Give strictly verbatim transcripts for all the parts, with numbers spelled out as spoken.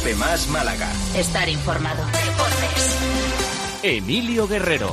Cope Más Málaga. Estar informado. Deportes. Emilio Guerrero.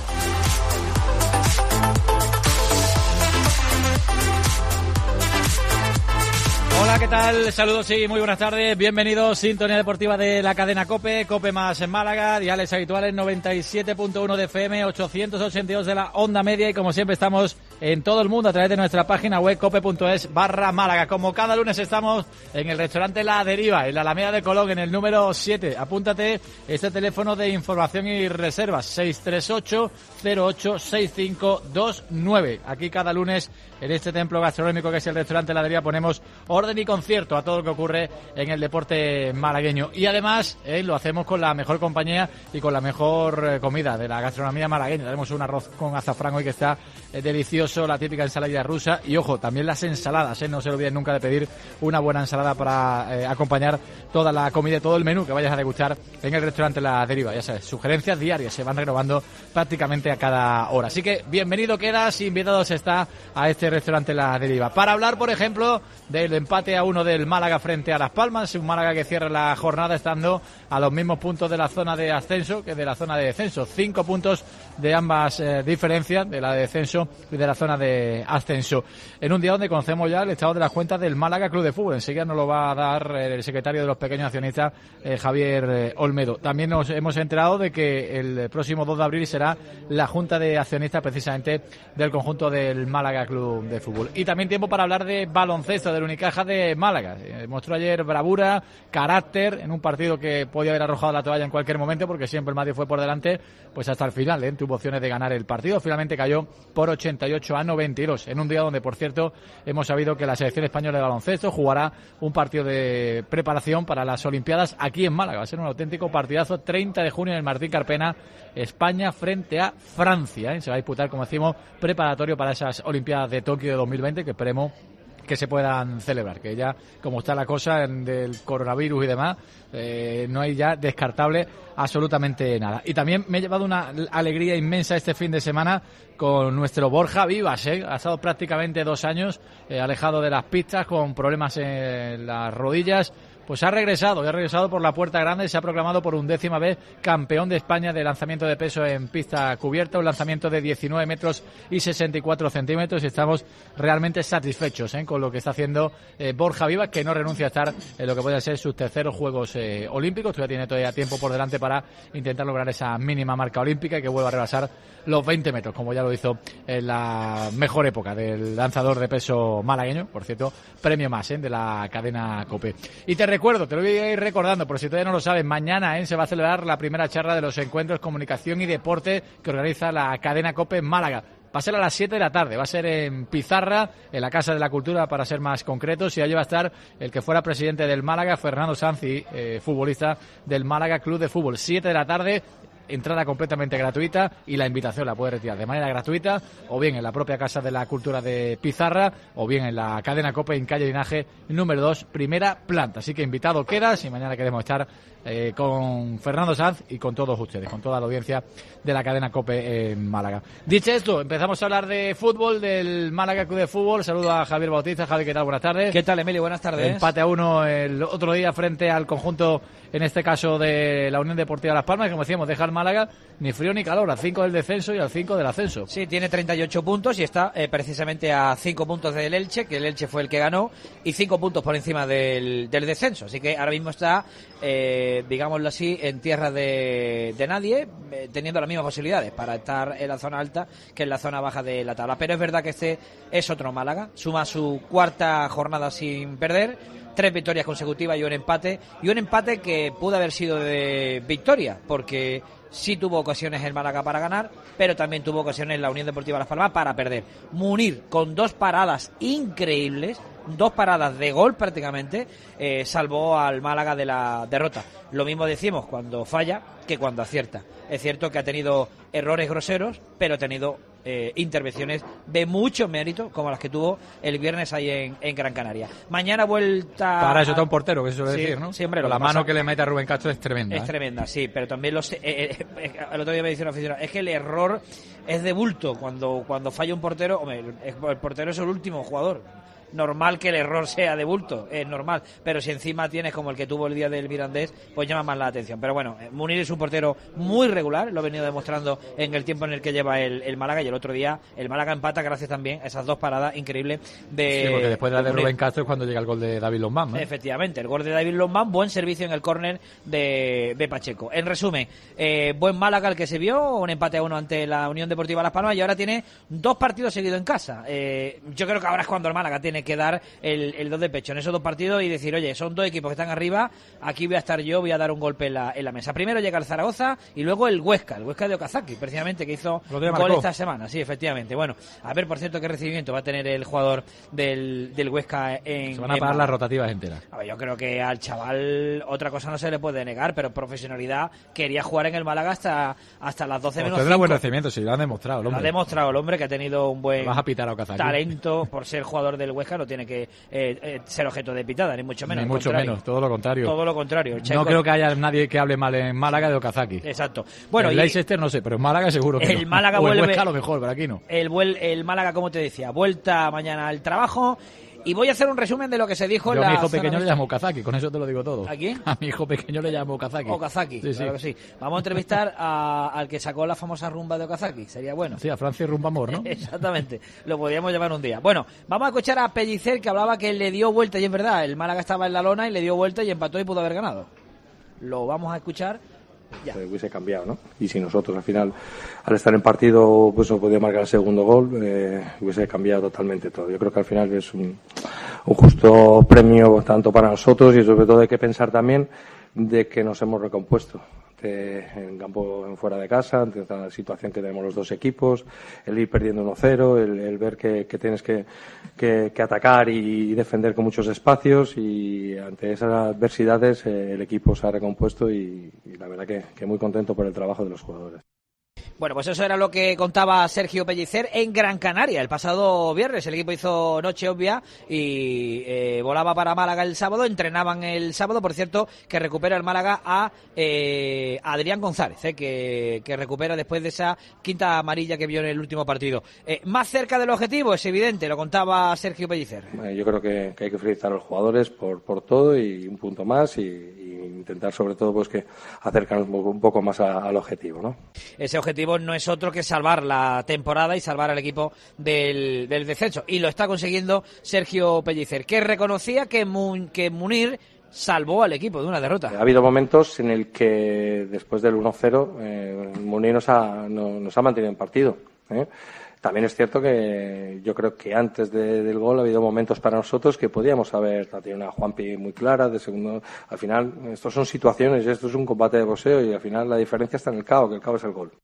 Hola, ¿qué tal? Saludos y muy buenas tardes. Bienvenidos, sintonía deportiva de la cadena COPE, COPE Más en Málaga, diales habituales noventa y siete punto uno de F M, ochocientos ochenta y dos de la onda media y como siempre estamos en todo el mundo a través de nuestra página web cope punto es barra Málaga. Como cada lunes estamos en el restaurante La Deriva, en la Alameda de Colón, en el número siete. Apúntate este teléfono de información y reservas, seis tres ocho cero ocho seis cinco dos nueve. Aquí cada lunes en este templo gastronómico que es el restaurante La Deriva ponemos orden y concierto a todo lo que ocurre en el deporte malagueño. Y además eh, lo hacemos con la mejor compañía y con la mejor eh, comida de la gastronomía malagueña. Tenemos un arroz con azafrán hoy que está eh, delicioso, la típica ensalada rusa y ojo, también las ensaladas, eh, no se olviden nunca de pedir una buena ensalada para eh, acompañar toda la comida y todo el menú que vayas a degustar en el restaurante La Deriva. Ya sabes, sugerencias diarias se van renovando prácticamente a cada hora. Así que bienvenido quedas, invitados está a este restaurante La Deriva. Para hablar, por ejemplo, del empate a uno del Málaga frente a Las Palmas, un Málaga que cierra la jornada estando a los mismos puntos de la zona de ascenso que de la zona de descenso. Cinco puntos de ambas eh, diferencias, de la de descenso y de la zona de ascenso. En un día donde conocemos ya el estado de las cuentas del Málaga Club de Fútbol. Enseguida nos lo va a dar el secretario de los pequeños accionistas, eh, Javier eh, Olmedo. También nos hemos enterado de que el próximo dos de abril será la junta de accionistas precisamente del conjunto del Málaga Club de Fútbol. Y también tiempo para hablar de baloncesto, del Unicaja de Málaga. Eh, mostró ayer bravura, carácter en un partido que podía haber arrojado la toalla en cualquier momento porque siempre el Madrid fue por delante, pues hasta el final, ¿eh? Tuvo opciones de ganar el partido. Finalmente cayó por ochenta y ocho a noventa y dos en un día donde, por cierto, hemos sabido que la selección española de baloncesto jugará un partido de preparación para las Olimpiadas aquí en Málaga. Va a ser un auténtico partidazo, treinta de junio en el Martín Carpena, España frente a Francia, ¿eh? Se va a disputar, como decimos, preparatorio para esas Olimpiadas de Tokio de dos mil veinte que esperemos que se puedan celebrar, que ya como está la cosa en del coronavirus y demás, eh, no hay ya descartable absolutamente nada. Y también me he llevado una alegría inmensa este fin de semana con nuestro Borja Vivas, ¿eh? Ha estado prácticamente dos años eh, alejado de las pistas con problemas en las rodillas. Pues ha regresado, ha regresado por la puerta grande, se ha proclamado por undécima vez campeón de España de lanzamiento de peso en pista cubierta, un lanzamiento de diecinueve metros y sesenta y cuatro centímetros y estamos realmente satisfechos ¿eh? con lo que está haciendo eh, Borja Vivas, que no renuncia a estar en lo que pueden ser sus terceros Juegos eh, Olímpicos. Todavía tiene todavía tiempo por delante para intentar lograr esa mínima marca olímpica y que vuelva a rebasar los veinte metros, como ya lo hizo en la mejor época del lanzador de peso malagueño, por cierto, premio más ¿eh? de la cadena COPE. Y te recuerdo, te lo voy a ir recordando, por si todavía no lo sabes, mañana ¿eh? se va a celebrar la primera charla de los encuentros Comunicación y Deporte que organiza la cadena COPE en Málaga. Va a ser a las siete de la tarde, va a ser en Pizarra, en la Casa de la Cultura, para ser más concretos, y allí va a estar el que fuera presidente del Málaga, Fernando Sanz, y eh, futbolista del Málaga Club de Fútbol. siete de la tarde, entrada completamente gratuita y la invitación la puede retirar de manera gratuita o bien en la propia Casa de la Cultura de Pizarra o bien en la cadena COPE en calle Linaje número dos, primera planta. Así que invitado quedas y mañana queremos estar eh, con Fernando Sanz y con todos ustedes, con toda la audiencia de la cadena COPE en Málaga. Dicho esto, empezamos a hablar de fútbol, del Málaga Club de Fútbol. Saludo a Javier Bautista. Javi, ¿qué tal? Buenas tardes. ¿Qué tal, Emilio? Buenas tardes. Empate a uno el otro día frente al conjunto, en este caso de la Unión Deportiva Las Palmas, que como decíamos, deja el Málaga ni frío ni calor, al cinco del descenso y al cinco del ascenso. Sí, tiene treinta y ocho puntos y está eh, precisamente a cinco puntos del Elche, que el Elche fue el que ganó, y cinco puntos por encima del, del descenso. Así que ahora mismo está, eh, digámoslo así, en tierra de, de nadie, eh, teniendo las mismas posibilidades para estar en la zona alta que en la zona baja de la tabla. Pero es verdad que este es otro Málaga, suma su cuarta jornada sin perder, tres victorias consecutivas y un empate, y un empate que pudo haber sido de victoria, porque sí tuvo ocasiones el Málaga para ganar, pero también tuvo ocasiones la Unión Deportiva Las Palmas para perder. Munir, con dos paradas increíbles, dos paradas de gol prácticamente, eh, salvó al Málaga de la derrota. Lo mismo decimos cuando falla que cuando acierta. Es cierto que ha tenido errores groseros, pero ha tenido eh, intervenciones de mucho mérito, como las que tuvo el viernes ahí en, en Gran Canaria. Mañana vuelta... Para eso está un portero, que se suele sí, decir, ¿no? Sí, hombre, la mano pasa... que le mete a Rubén Castro es tremenda. Es ¿eh? tremenda, sí, pero también los, eh, eh, el otro día me dice una aficionado, es que el error es de bulto cuando, cuando falla un portero. Hombre, el, el portero es el último jugador. normal que el error sea de bulto, es normal, pero si encima tienes como el que tuvo el día del Mirandés, pues llama más la atención. Pero bueno, Munir es un portero muy regular, lo ha venido demostrando en el tiempo en el que lleva el, el Málaga, y el otro día el Málaga empata gracias también a esas dos paradas increíbles de... Sí, porque después de la de, de Rubén Castro es cuando llega el gol de David Lomán, ¿no? Efectivamente, el gol de David Lomán, buen servicio en el córner de, de Pacheco. En resumen, eh, buen Málaga el que se vio, un empate a uno ante la Unión Deportiva Las Palmas, y ahora tiene dos partidos seguidos en casa. Eh, yo creo que ahora es cuando el Málaga tiene que dar el, el dos de pecho en esos dos partidos y decir, oye, son dos equipos que están arriba, aquí voy a estar yo, voy a dar un golpe en la, en la mesa. Primero llega el Zaragoza y luego el Huesca, el Huesca de Okazaki, precisamente, que hizo un gol esta semana. Sí, efectivamente. Bueno, a ver, por cierto, qué recibimiento va a tener el jugador del, del Huesca en... Se van a pagar las rotativas enteras. A ver, yo creo que al chaval otra cosa no se le puede negar, pero profesionalidad, quería jugar en el Málaga hasta, hasta las doce menos cinco. Tendrá buen recibimiento, sí, lo han demostrado el hombre. Lo ha demostrado el hombre, que ha tenido un buen vas a pitar a Okazaki. Talento por ser jugador del Huesca, no tiene que eh, eh, ser objeto de pitada, ni mucho menos. Ni mucho menos, todo lo contrario. Todo lo contrario. Chaco... No creo que haya nadie que hable mal en Málaga de Okazaki. Exacto. Bueno, el y... Leicester no sé, pero en Málaga seguro que el no. Málaga o vuelve... el Huesca a lo mejor, pero aquí no. El, vuel... el Málaga, como te decía, vuelta mañana al trabajo. Y voy a hacer un resumen de lo que se dijo Yo en la... a mi hijo pequeño le llamo Okazaki, con eso te lo digo todo. ¿A quién? A mi hijo pequeño le llamo Okazaki. Okazaki, sí, claro sí. que sí. Vamos a entrevistar a, al que sacó la famosa rumba de Okazaki, sería bueno. Sí, a Francis Rumbamor, ¿no? Exactamente, lo podríamos llevar un día. Bueno, vamos a escuchar a Pellicer, que hablaba que le dio vuelta, y es verdad, el Málaga estaba en la lona y le dio vuelta y empató y pudo haber ganado. Lo vamos a escuchar... Ya. Hubiese cambiado, ¿no? Y si nosotros al final, al estar en partido, pues no podía marcar el segundo gol, eh, hubiese cambiado totalmente todo. Yo creo que al final es un, un justo premio tanto para nosotros, y sobre todo hay que pensar también de que nos hemos recompuesto de, en campo en fuera de casa, ante la situación que tenemos los dos equipos, el ir perdiendo uno cero, el, el ver que, que tienes que, que, que atacar y defender con muchos espacios, y ante esas adversidades eh, el equipo se ha recompuesto y, y la verdad que, que muy contento por el trabajo de los jugadores. Bueno, pues eso era lo que contaba Sergio Pellicer en Gran Canaria el pasado viernes. El equipo hizo noche obvia y eh, volaba para Málaga el sábado, entrenaban el sábado. Por cierto, que recupera el Málaga a eh, Adrián González, eh, que, que recupera después de esa quinta amarilla que vio en el último partido. Eh, más cerca del objetivo, es evidente, lo contaba Sergio Pellicer. Eh, yo creo que, que hay que felicitar a los jugadores por, por todo, y un punto más, y, y intentar sobre todo pues que acercarnos un poco más a, al objetivo, ¿no? Ese objetivo no es otro que salvar la temporada y salvar al equipo del, del descenso, y lo está consiguiendo Sergio Pellicer, que reconocía que, Mun, que Munir salvó al equipo de una derrota. Ha habido momentos en el que después del uno cero eh, Munir nos ha, no, nos ha mantenido en partido, ¿eh? También es cierto que yo creo que antes de, del gol ha habido momentos para nosotros que podíamos haber tenido una Juanpi muy clara de segundo. Al final, estos son situaciones, esto es un combate de boxeo, y al final la diferencia está en el cabo, que el cabo es el gol.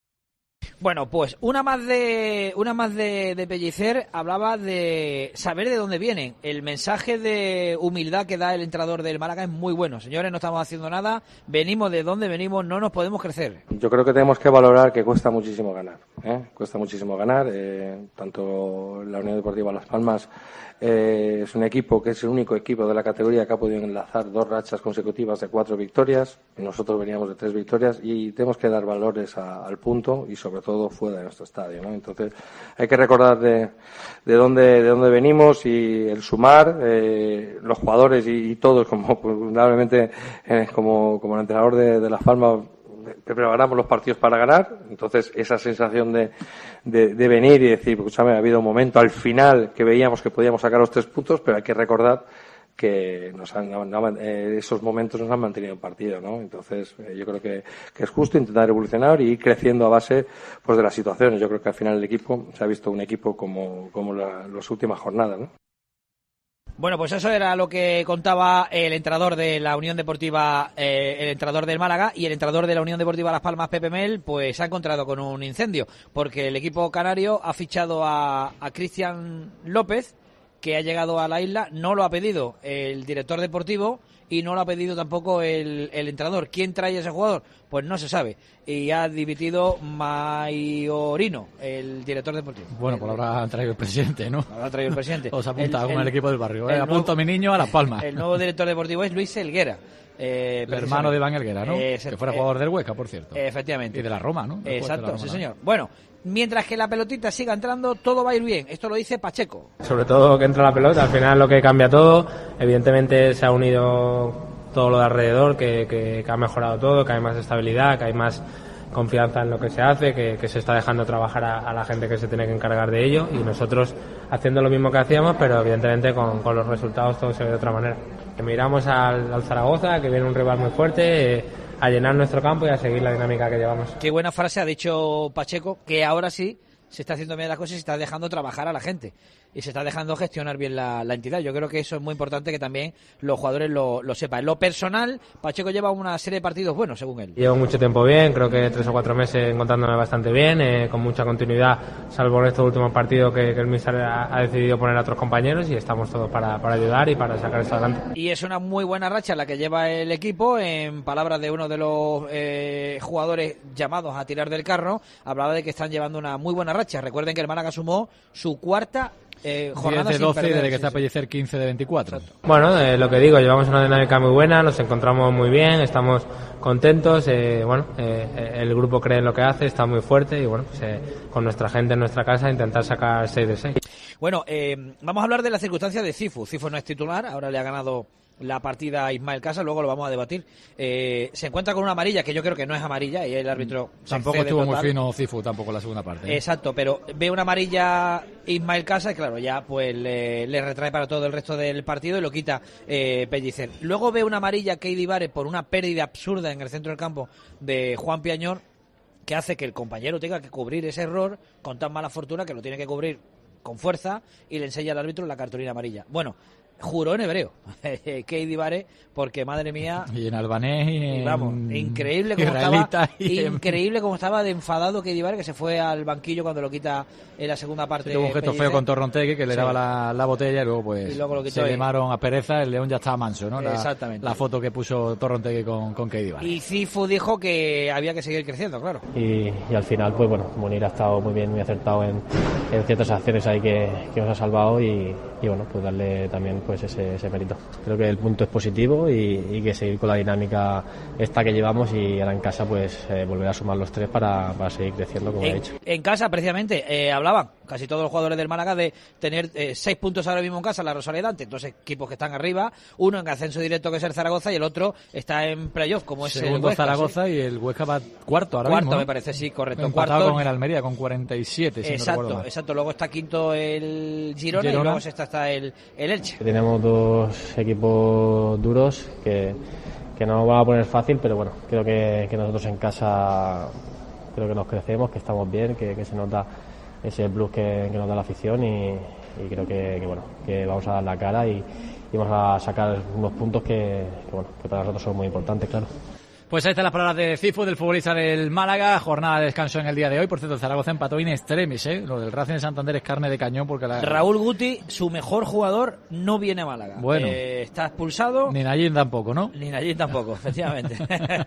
Bueno, pues una más de una más de, de Pellicer hablaba de saber de dónde vienen. El mensaje de humildad que da el entrenador del Málaga es muy bueno. Señores, no estamos haciendo nada, venimos de donde venimos, no nos podemos crecer. Yo creo que tenemos que valorar que cuesta muchísimo ganar, ¿eh? Cuesta muchísimo ganar, eh, tanto la Unión Deportiva Las Palmas eh, es un equipo que es el único equipo de la categoría que ha podido enlazar dos rachas consecutivas de cuatro victorias, nosotros veníamos de tres victorias, y tenemos que dar valores a, al punto, y sobre todo fuera de nuestro estadio, ¿no? Entonces hay que recordar de, de dónde de dónde venimos, y el sumar, eh, los jugadores y, y todos, como pues, indudablemente eh, como, como el entrenador de, de Las Palmas, preparamos los partidos para ganar. Entonces esa sensación de, de, de venir y decir, escúchame, ha habido un momento al final que veíamos que podíamos sacar los tres puntos, pero hay que recordar que nos han, eh, esos momentos nos han mantenido en partido, ¿no? Entonces eh, yo creo que, que es justo intentar evolucionar y ir creciendo a base pues de las situaciones. Yo creo que al final el equipo se ha visto un equipo como, como la, las últimas jornadas, ¿no? Bueno, pues eso era lo que contaba el entrenador de la Unión Deportiva, eh, el entrenador del Málaga, y el entrenador de la Unión Deportiva Las Palmas, Pepe Mel, pues se ha encontrado con un incendio, porque el equipo canario ha fichado a, a Cristian López, que ha llegado a la isla. No lo ha pedido el director deportivo y no lo ha pedido tampoco el, el entrenador. ¿Quién trae a ese jugador? Pues no se sabe. Y ha dimitido Maiorino, el director deportivo. Bueno, pues lo habrá traído el presidente, ¿no? Lo habrá traído el presidente. Os apunta el, con el, el equipo del barrio. El eh, apunto nuevo, a mi niño a Las Palmas. El nuevo director deportivo es Luis Helguera, Eh, el hermano de Iván Helguera, ¿no? Eh, que fuera jugador eh, del Huesca, por cierto. Efectivamente. Y de la Roma, ¿no? Exacto, Roma, sí ¿no? señor. Bueno, mientras que la pelotita siga entrando, todo va a ir bien. Esto lo dice Pacheco. Sobre todo que entra la pelota, al final lo que cambia todo. Evidentemente se ha unido todo lo de alrededor, que, que, que ha mejorado todo, que hay más estabilidad, que hay más confianza en lo que se hace, que, que se está dejando trabajar a, a la gente que se tiene que encargar de ello, y nosotros haciendo lo mismo que hacíamos, pero evidentemente con, con los resultados todo se ve de otra manera. Que miramos al, al Zaragoza, que viene un rival muy fuerte, eh, a llenar nuestro campo y a seguir la dinámica que llevamos. Qué buena frase ha dicho Pacheco, que ahora sí se está haciendo bien las cosas y se está dejando trabajar a la gente y se está dejando gestionar bien la, la entidad. Yo creo que eso es muy importante, que también los jugadores lo, lo sepan. En lo personal, Pacheco lleva una serie de partidos buenos, según él. Llevo mucho tiempo bien, creo que tres o cuatro meses encontrándome bastante bien, eh, con mucha continuidad, salvo en estos últimos partidos que, que el míster ha, ha decidido poner a otros compañeros, y estamos todos para, para ayudar y para sacar esto adelante. Y es una muy buena racha la que lleva el equipo. En palabras de uno de los eh, jugadores llamados a tirar del carro, hablaba de que están llevando una muy buena racha. Recuerden que el Málaga sumó su cuarta Eh, jornada diez de doce, sin perder, desde que sí, está a sí. Pellicer quince de veinticuatro. Exacto. Bueno, eh, lo que digo, llevamos una dinámica muy buena, nos encontramos muy bien, estamos contentos, eh, bueno, eh, el grupo cree en lo que hace, está muy fuerte, y bueno, pues, eh, con nuestra gente en nuestra casa intentar sacar seis de seis. Bueno, eh, vamos a hablar de la circunstancia de Cifu. Cifu no es titular, ahora le ha ganado la partida a Ismael Casa, luego lo vamos a debatir. Eh, se encuentra con una amarilla, que yo creo que no es amarilla, y el árbitro tampoco estuvo total. Muy fino Cifu, tampoco la segunda parte. ¿eh? Exacto, pero ve una amarilla Ismael Casa y claro, ya pues le, le retrae para todo el resto del partido y lo quita eh, Pellicer. Luego ve una amarilla Keidi Vare por una pérdida absurda en el centro del campo de Juan Piañor, que hace que el compañero tenga que cubrir ese error con tan mala fortuna que lo tiene que cubrir con fuerza y le enseña al árbitro la cartulina amarilla. Bueno, juró en hebreo Keidi Vare, porque madre mía, y en albanés y, y vamos, en increíble como estaba y en... increíble como estaba de enfadado Keidi Vare, que se fue al banquillo cuando lo quita en la segunda parte. Tuvo un gesto feo con Torrontegui, que le sí. daba la, la botella, y luego pues y luego lo se quemaron a pereza. El León ya estaba manso, ¿no? La, Exactamente. La foto que puso Torrontegui con, con Keidi Vare. Y Cifu dijo que había que seguir creciendo, claro. Y, y al final, pues bueno, Munir ha estado muy bien, muy acertado en, en ciertas acciones ahí que, que nos ha salvado, y, y bueno, pues darle también pues ese, ese mérito. Creo que el punto es positivo, y, y que seguir con la dinámica esta que llevamos, y ahora en casa pues eh, volver a sumar los tres para, para seguir creciendo, como en, he dicho. En casa, precisamente, eh, hablaban casi todos los jugadores del Málaga de tener eh, seis puntos ahora mismo en casa, la Rosaleda, ante dos equipos que están arriba, uno en ascenso directo, que es el Zaragoza, y el otro está en playoff, como es Segundo el Huesca. Zaragoza, ¿sí? Y el Huesca va cuarto ahora cuarto, mismo. Cuarto, me parece, sí, correcto. Empatado cuarto con el Almería con cuarenta y siete, si exacto, no recuerdo mal. Exacto, luego está quinto el Girona, Girona. Y luego sexta está el, el Elche. Tenemos dos equipos duros que, que no nos van a poner fácil, pero bueno, creo que, que nosotros en casa creo que nos crecemos, que estamos bien, que, que se nota ese plus que, que nos da la afición, y, y creo que, que bueno, que vamos a dar la cara y, y vamos a sacar unos puntos que, que bueno, que para nosotros son muy importantes, claro. Pues ahí están las palabras de Cifu, del futbolista del Málaga. Jornada de descanso en el día de hoy. Por cierto, el Zaragoza empató in extremis, ¿eh? Lo del Racing de Santander es carne de cañón, porque la... Raúl Guti, su mejor jugador, no viene a Málaga. Bueno. Eh, está expulsado. Ni Nayín tampoco, ¿no? Ni Nayín tampoco, efectivamente.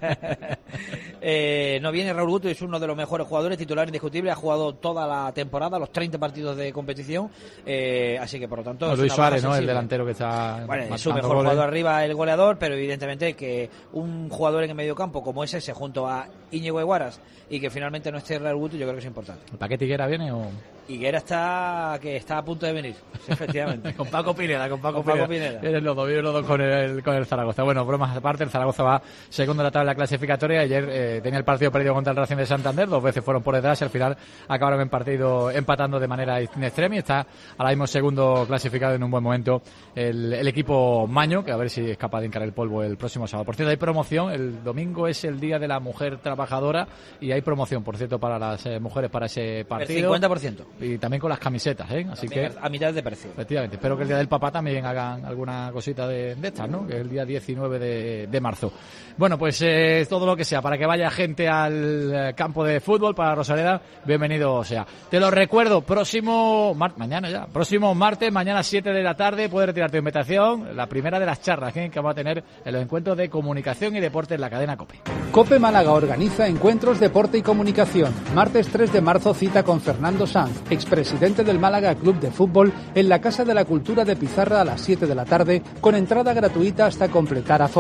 eh, no viene Raúl Guti, es uno de los mejores jugadores, titular indiscutible. Ha jugado toda la temporada, los treinta partidos de competición. Eh, así que, por lo tanto... No, Luis Suárez, ¿no? El delantero que está... Bueno, es su mejor goles. Jugador arriba, el goleador, pero evidentemente que un jugador en el medio campo como es ese, junto a Íñigo Eguaras, y que finalmente no esté Raúl Guti, yo creo que es importante. ¿El paquete Higuera viene o...? Higuera está que está a punto de venir, sí, efectivamente. Con Paco Pineda, con Paco, con Paco Pineda. Pineda. Vienen los dos, vienen los dos con el, con el Zaragoza. Bueno, bromas aparte, el Zaragoza va segundo en la tabla clasificatoria. Ayer eh, tenía el partido perdido contra el Racing de Santander, dos veces fueron por detrás y al final acabaron en partido empatando de manera in extremis. Está ahora mismo segundo clasificado en un buen momento el, el equipo Maño, que a ver si es capaz de encarar el polvo el próximo sábado. Por cierto, hay promoción, el domingo es el Día de la Mujer Trabajadora y hay promoción, por cierto, para las eh, mujeres para ese partido. El cincuenta por ciento. Y también con las camisetas. ¿eh? Así también que a mitad de precio. Efectivamente, espero que el día del papá también hagan alguna cosita de, de estas, ¿no? Que es el día diecinueve de, de marzo. Bueno, pues eh, todo lo que sea para que vaya gente al campo de fútbol para Rosaleda, bienvenido sea. Te lo recuerdo, próximo mar- mañana ya, próximo martes, mañana siete de la tarde, puedes retirar tu invitación, la primera de las charlas ¿eh? que vamos a tener en los encuentros de comunicación y deporte en la cadena COPE. COPE Málaga organiza encuentros deporte y comunicación. Martes tres de marzo cita con Fernando Sanz, expresidente del Málaga Club de Fútbol, en la Casa de la Cultura de Pizarra a las siete de la tarde, con entrada gratuita hasta completar aforo.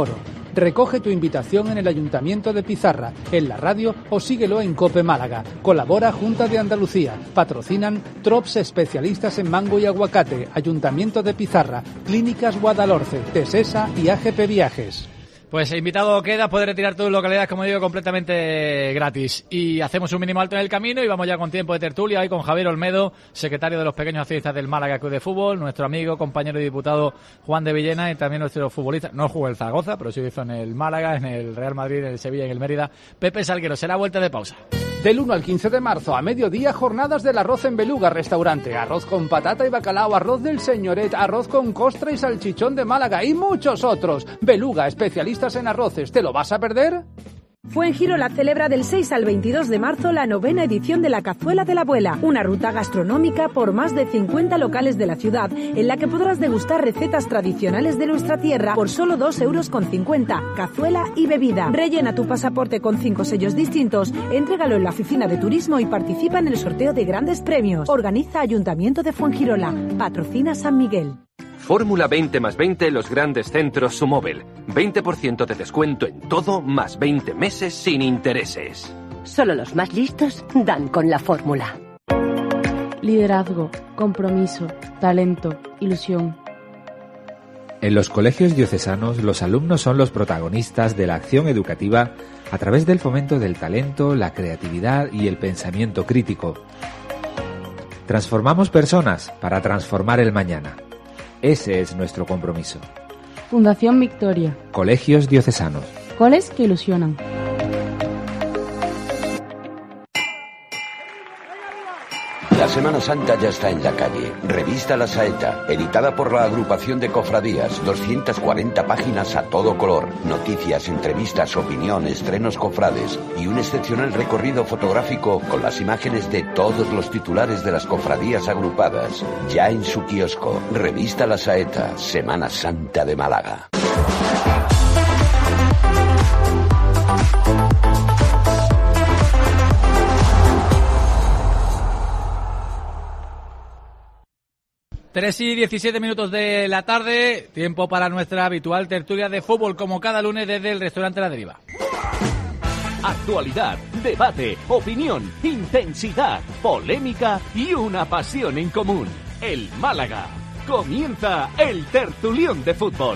Recoge tu invitación en el Ayuntamiento de Pizarra, en la radio o síguelo en COPE Málaga. Colabora Junta de Andalucía. Patrocinan Trops, especialistas en mango y aguacate, Ayuntamiento de Pizarra, Clínicas Guadalhorce, Tesesa y A G P Viajes. Pues invitado queda, puedes retirar tus localidades, como digo, completamente gratis. Y hacemos un mínimo alto en el camino y vamos ya con tiempo de tertulia, hoy con Javier Olmedo, secretario de los pequeños accionistas del Málaga Club de Fútbol, nuestro amigo, compañero y diputado Juan de Villena y también nuestro futbolista, no jugó en el Zaragoza, pero sí hizo en el Málaga, en el Real Madrid, en el Sevilla y en el Mérida, Pepe Salguero. Será vuelta de pausa. Del uno al quince de marzo, a mediodía, jornadas del arroz en Beluga Restaurante. Arroz con patata y bacalao, arroz del Señoret, arroz con costra y salchichón de Málaga y muchos otros. Beluga, especialistas en arroces. ¿Te lo vas a perder? Fuengirola celebra del seis al veintidós de marzo la novena edición de la Cazuela de la Abuela, una ruta gastronómica por más de cincuenta locales de la ciudad, en la que podrás degustar recetas tradicionales de nuestra tierra por solo dos euros con cincuenta, cazuela y bebida. Rellena tu pasaporte con cinco sellos distintos, entrégalo en la oficina de turismo y participa en el sorteo de grandes premios. Organiza Ayuntamiento de Fuengirola, patrocina San Miguel. Fórmula veinte más veinte, los grandes centros Sumóvel. veinte por ciento de descuento en todo, más veinte meses sin intereses. Solo los más listos dan con la fórmula. Liderazgo, compromiso, talento, ilusión. En los colegios diocesanos, los alumnos son los protagonistas de la acción educativa a través del fomento del talento, la creatividad y el pensamiento crítico. Transformamos personas para transformar el mañana. Ese es nuestro compromiso. Fundación Victoria. Colegios diocesanos. Coles que ilusionan. La Semana Santa ya está en la calle. Revista La Saeta, editada por la agrupación de cofradías, doscientas cuarenta páginas a todo color, noticias, entrevistas, opinión, estrenos cofrades y un excepcional recorrido fotográfico con las imágenes de todos los titulares de las cofradías agrupadas. Ya en su kiosco. Revista La Saeta, Semana Santa de Málaga. tres y diecisiete minutos de la tarde, tiempo para nuestra habitual tertulia de fútbol, como cada lunes desde el restaurante La Deriva. Actualidad, debate, opinión, intensidad, polémica y una pasión en común. El Málaga. Comienza el tertulión de fútbol.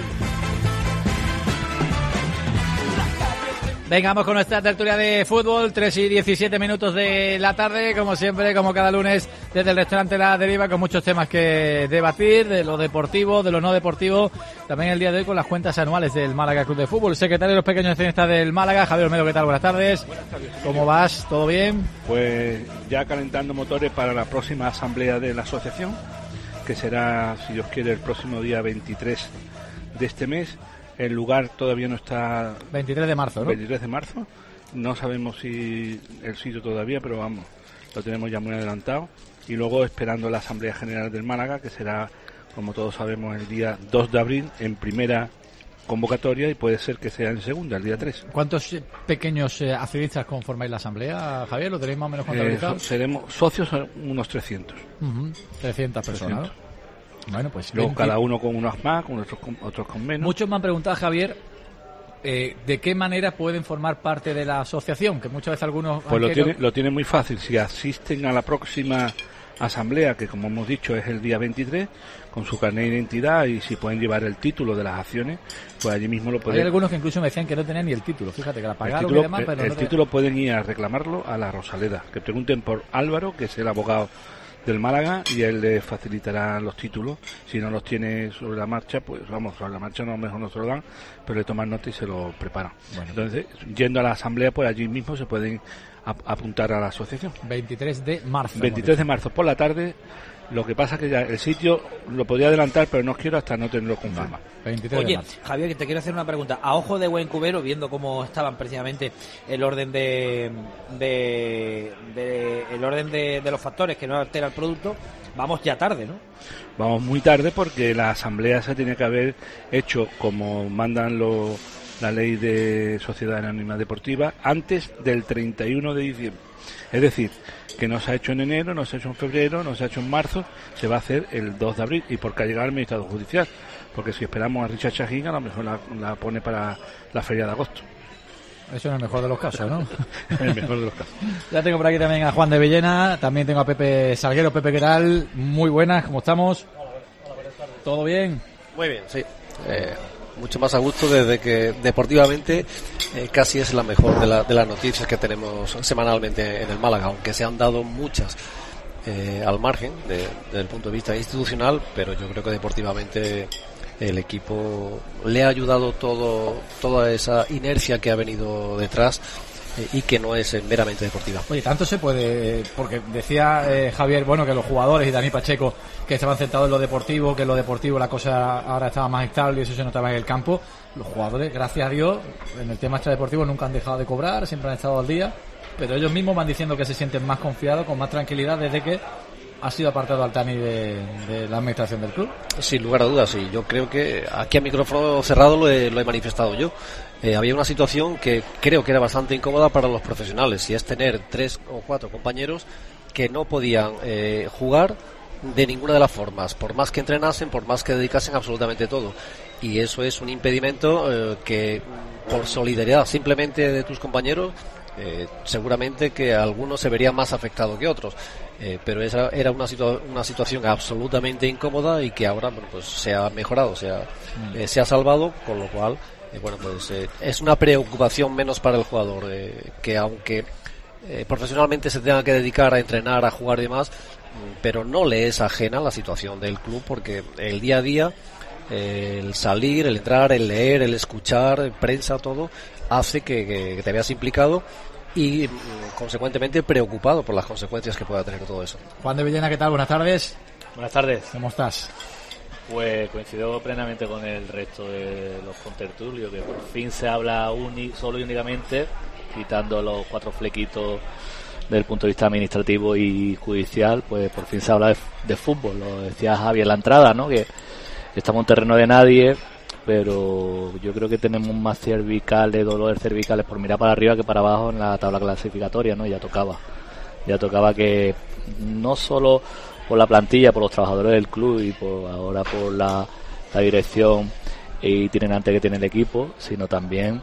Venga, vamos con nuestra tertulia de fútbol, tres y diecisiete minutos de la tarde, como siempre, como cada lunes, desde el restaurante La Deriva, con muchos temas que debatir, de lo deportivo, de lo no deportivo, también el día de hoy con las cuentas anuales del Málaga Club de Fútbol. Secretario de los pequeños accionistas del Málaga, Javier Olmedo, ¿qué tal? Buenas tardes. Buenas tardes. ¿Cómo vas? ¿Todo bien? Pues ya calentando motores para la próxima asamblea de la asociación, que será, si Dios quiere, el próximo día veintitrés de este mes. El lugar todavía no está... veintitrés de marzo, ¿no? veintitrés de marzo. No sabemos si el sitio todavía, pero vamos, lo tenemos ya muy adelantado. Y luego esperando la Asamblea General del Málaga, que será, como todos sabemos, el día dos de abril, en primera convocatoria, y puede ser que sea en segunda, el día tres. ¿Cuántos pequeños eh, accionistas conformáis la Asamblea, Javier? ¿Lo tenéis más o menos contabilizado? Eh, seremos socios unos trescientos. Uh-huh. trescientas personas, trescientos. ¿no? Bueno, pues luego veinte... cada uno con unos más, con otros con, otros con menos. Muchos me han preguntado, Javier, eh, ¿de qué manera pueden formar parte de la asociación? Que muchas veces algunos... Pues lo tiene, lo tiene muy fácil. Si asisten a la próxima asamblea, que como hemos dicho es el día veintitrés, con su carnet de identidad, y si pueden llevar el título de las acciones, pues allí mismo lo pueden... Hay algunos que incluso me decían que no tenían ni el título. Fíjate, que la pagaron el título, y demás, pero el no título pueden ir a reclamarlo a la Rosaleda. Que pregunten por Álvaro, que es el abogado del Málaga, y él le facilitará los títulos. Si no los tiene sobre la marcha, pues vamos, sobre la marcha no, mejor no se lo dan, pero le toman nota y se lo preparan. Bueno, entonces, yendo a la asamblea, pues allí mismo se pueden ap- apuntar a la asociación. veintitrés de marzo. veintitrés de marzo por la tarde. Lo que pasa que ya el sitio lo podría adelantar, pero no quiero hasta no tenerlo confirmado. Oye, Javier, que te quiero hacer una pregunta. A ojo de buen cubero, viendo cómo estaban precisamente el orden de, de, de el orden de, de los factores que no altera el producto, vamos ya tarde, ¿no? Vamos muy tarde porque la asamblea se tiene que haber hecho como mandan los, la ley de sociedad anónima deportiva antes del treinta y uno de diciembre. Es decir, que no se ha hecho en enero, no se ha hecho en febrero, no se ha hecho en marzo, se va a hacer el dos de abril, y porque ha llegado el administrador judicial. porque si esperamos a Richard Chajín, a lo mejor la, la pone para la feria de agosto. Eso en el mejor de los casos, ¿no? En el mejor de los casos. Ya tengo por aquí también a Juan de Villena, también tengo a Pepe Salguero. Pepe, ¿qué tal? Muy buenas, ¿cómo estamos? ¿Todo bien? Muy bien, sí. Eh, mucho más a gusto desde que deportivamente eh, casi es la mejor de, la, de las noticias que tenemos semanalmente en el Málaga, aunque se han dado muchas eh, al margen de, desde el punto de vista institucional, pero yo creo que deportivamente el equipo le ha ayudado todo toda esa inercia que ha venido detrás eh, y que no es eh, meramente deportiva. Oye, tanto se puede, porque decía eh, Javier, bueno, que los jugadores y Dani Pacheco que estaban centrados en lo deportivo, que en lo deportivo la cosa ahora estaba más estable y eso se notaba en el campo. Los jugadores, gracias a Dios, en el tema extradeportivo nunca han dejado de cobrar, siempre han estado al día, pero ellos mismos van diciendo que se sienten más confiados, con más tranquilidad desde que ha sido apartado Altani de, de la administración del club. Sin lugar a dudas, y yo creo que aquí a micrófono cerrado lo he, lo he manifestado yo. Eh, había una situación que creo que era bastante incómoda para los profesionales, y es tener tres o cuatro compañeros que no podían eh, jugar de ninguna de las formas, por más que entrenasen, por más que dedicasen absolutamente todo. Y eso es un impedimento eh, que, por solidaridad simplemente de tus compañeros, eh, seguramente que algunos se verían más afectados que otros. Eh, pero esa era una, situa- una situación absolutamente incómoda y que ahora bueno, pues se ha mejorado, se ha, eh, se ha salvado, con lo cual eh, bueno pues eh, es una preocupación menos para el jugador, eh, que aunque eh, profesionalmente se tenga que dedicar a entrenar, a jugar y demás, pero no le es ajena la situación del club, porque el día a día, eh, el salir, el entrar, el leer, el escuchar, prensa, todo hace que, que, que te veas implicado y consecuentemente preocupado por las consecuencias que pueda tener todo eso. Juan de Villena, ¿qué tal? Buenas tardes. Buenas tardes. ¿Cómo estás? Pues coincido plenamente con el resto de los contertulios, que por fin se habla uni, solo y únicamente, quitando los cuatro flequitos desde el punto de vista administrativo y judicial, pues por fin se habla de, de fútbol. Lo decía Javi en la entrada, ¿no? Que estamos en terreno de nadie, pero yo creo que tenemos más cervicales, dolores cervicales por mirar para arriba que para abajo en la tabla clasificatoria, ¿no? Ya tocaba, ya tocaba que no solo por la plantilla, por los trabajadores del club y por ahora por la, la dirección y itinerante que tiene el equipo, sino también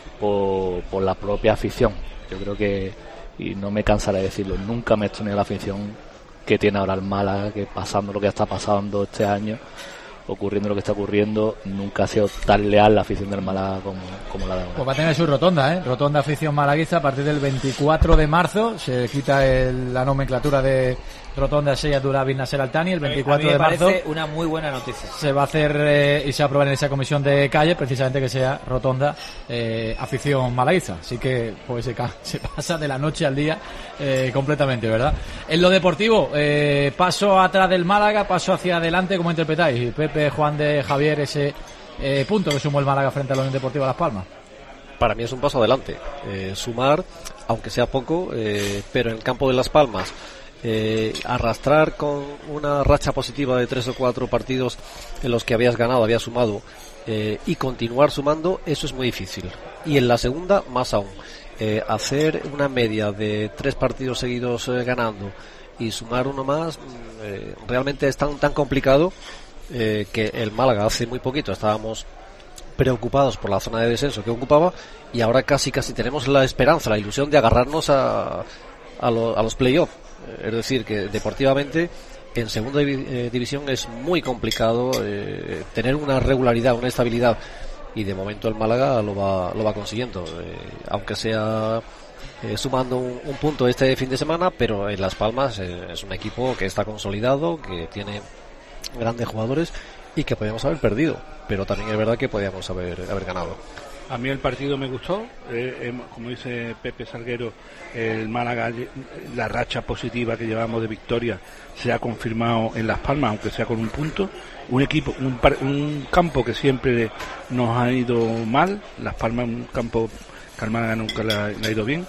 por, por la propia afición. Yo creo que, y no me cansaré de decirlo, nunca me he extrañado la afición que tiene ahora el Málaga, que pasando lo que está pasando este año, ocurriendo lo que está ocurriendo, nunca ha sido tan leal la afición del Málaga como, como la de ahora. Pues va a tener su rotonda, ¿eh? Rotonda afición malaguista a partir del veinticuatro de marzo. Se quita el, la nomenclatura de rotonda Seyatura Bin Nasser Altani. El veinticuatro a mí me de marzo parece una muy buena noticia. se va a hacer eh, y se va a aprobar en esa comisión de calle precisamente que sea rotonda eh, afición malaguista. Así que pues se, ca- se pasa de la noche al día eh, completamente, ¿verdad? En lo deportivo, eh, paso atrás del Málaga, paso hacia adelante, ¿cómo interpretáis? Pepe, Juan de Javier, ese eh, punto que sumó el Málaga frente a la Unión Deportiva Las Palmas. Para mí es un paso adelante, eh, sumar, aunque sea poco, eh, pero en el campo de Las Palmas, eh, arrastrar con una racha positiva de tres o cuatro partidos en los que habías ganado, habías sumado, eh, y continuar sumando, eso es muy difícil. Y en la segunda, más aún. Eh, hacer una media de tres partidos seguidos eh, ganando y sumar uno más, eh, realmente es tan, tan complicado eh, que el Málaga hace muy poquito estábamos preocupados por la zona de descenso que ocupaba y ahora casi casi tenemos la esperanza, la ilusión de agarrarnos a, a, lo, a los playoffs. Es decir, que deportivamente en segunda div- eh, división es muy complicado eh, tener una regularidad, una estabilidad, y de momento el Málaga lo va, lo va consiguiendo, eh, aunque sea eh, sumando un, un punto este fin de semana, pero en Las Palmas eh, es un equipo que está consolidado, que tiene grandes jugadores y que podíamos haber perdido, pero también es verdad que podíamos haber, haber ganado. A mí el partido me gustó, eh, eh, como dice Pepe Salguero, el Málaga, la racha positiva que llevamos de victoria se ha confirmado en Las Palmas, aunque sea con un punto. Un equipo, un, par, un campo que siempre nos ha ido mal, Las Palmas, un campo que al Málaga nunca le ha, le ha ido bien.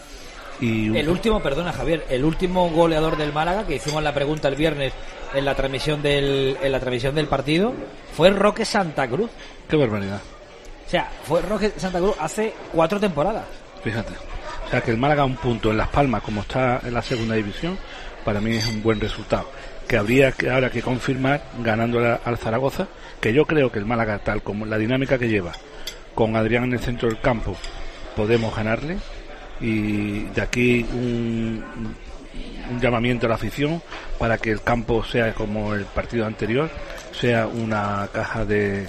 Y un... El último, perdona Javier, el último goleador del Málaga, que hicimos la pregunta el viernes en la transmisión del, en la transmisión del partido, fue Roque Santa Cruz. Qué barbaridad. O sea, fue Roque Santa Cruz hace cuatro temporadas. Fíjate. O sea, que el Málaga un punto en Las Palmas, como está en la segunda división, para mí es un buen resultado. que habría que ahora que confirmar ganando al Zaragoza, que yo creo que el Málaga, tal como la dinámica que lleva, con Adrián en el centro del campo, podemos ganarle. Y de aquí un, un llamamiento a la afición para que el campo sea como el partido anterior, sea una caja de